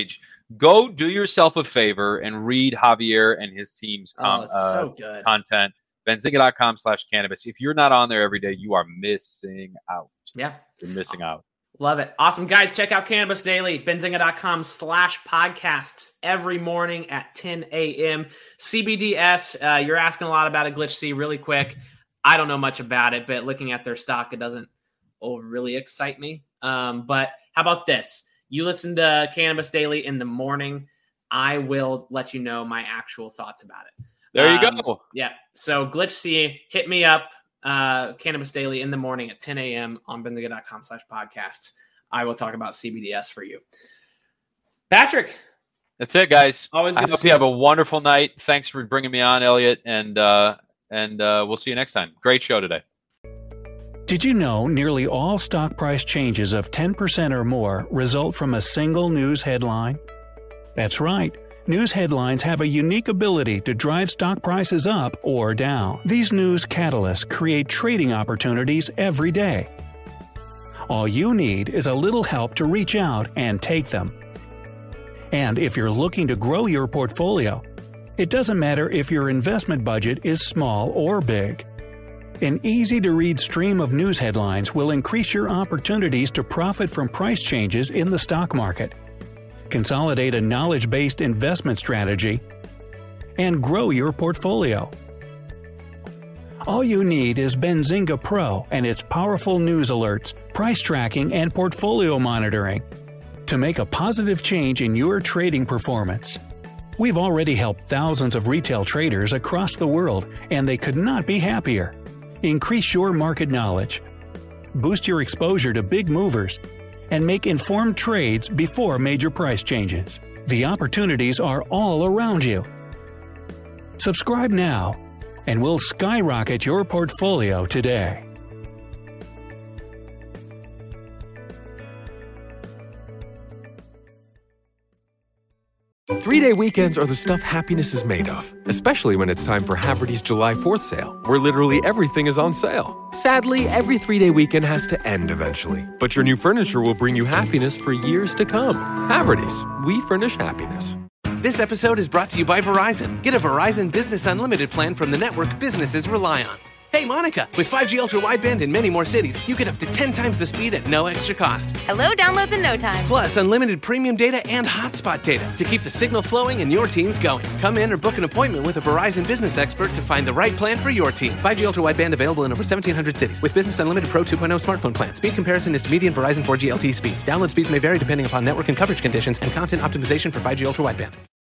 go do yourself a favor and read Javier and his team's com- oh, it's uh, so good. content. Benzinga.com slash cannabis. If you're not on there every day, you are missing out. Yeah. You're missing out. Love it. Awesome. Guys, check out Cannabis Daily, benzinga.com slash podcasts every morning at ten a.m. C B D S, uh, you're asking a lot about it, Glitch C, really quick. I don't know much about it, but looking at their stock, it doesn't oh, really excite me. Um, but how about this? You listen to Cannabis Daily in the morning. I will let you know my actual thoughts about it. There you um, go. Yeah. So Glitch C, hit me up. Uh, Cannabis Daily in the morning at ten a.m. on benzinga.com slash podcasts. I will talk about C B D S for you. Patrick. That's it, guys. Always good I to hope see you have you. a wonderful night. Thanks for bringing me on, Elliot, and uh, and uh, we'll see you next time. Great show today. Did you know nearly all stock price changes of ten percent or more result from a single news headline? That's right. News headlines have a unique ability to drive stock prices up or down. These news catalysts create trading opportunities every day. All you need is a little help to reach out and take them. And if you're looking to grow your portfolio, it doesn't matter if your investment budget is small or big. An easy-to-read stream of news headlines will increase your opportunities to profit from price changes in the stock market, consolidate a knowledge-based investment strategy, and grow your portfolio. All you need is Benzinga Pro and its powerful news alerts, price tracking, and portfolio monitoring to make a positive change in your trading performance. We've already helped thousands of retail traders across the world, and they could not be happier. Increase your market knowledge, boost your exposure to big movers, and make informed trades before major price changes. The opportunities are all around you. Subscribe now, and we'll skyrocket your portfolio today. Three-day weekends are the stuff happiness is made of, especially when it's time for Haverty's July fourth sale, where literally everything is on sale. Sadly, every three-day weekend has to end eventually, but your new furniture will bring you happiness for years to come. Haverty's, we furnish happiness. This episode is brought to you by Verizon. Get a Verizon Business Unlimited plan from the network businesses rely on. Hey, Monica, with five G Ultra Wideband in many more cities, you get up to ten times the speed at no extra cost. Hello, downloads in no time. Plus, unlimited premium data and hotspot data to keep the signal flowing and your teams going. Come in or book an appointment with a Verizon business expert to find the right plan for your team. five G Ultra Wideband available in over seventeen hundred cities with Business Unlimited Pro two point oh smartphone plan. Speed comparison is to median Verizon four G L T E speeds. Download speeds may vary depending upon network and coverage conditions and content optimization for five G Ultra Wideband.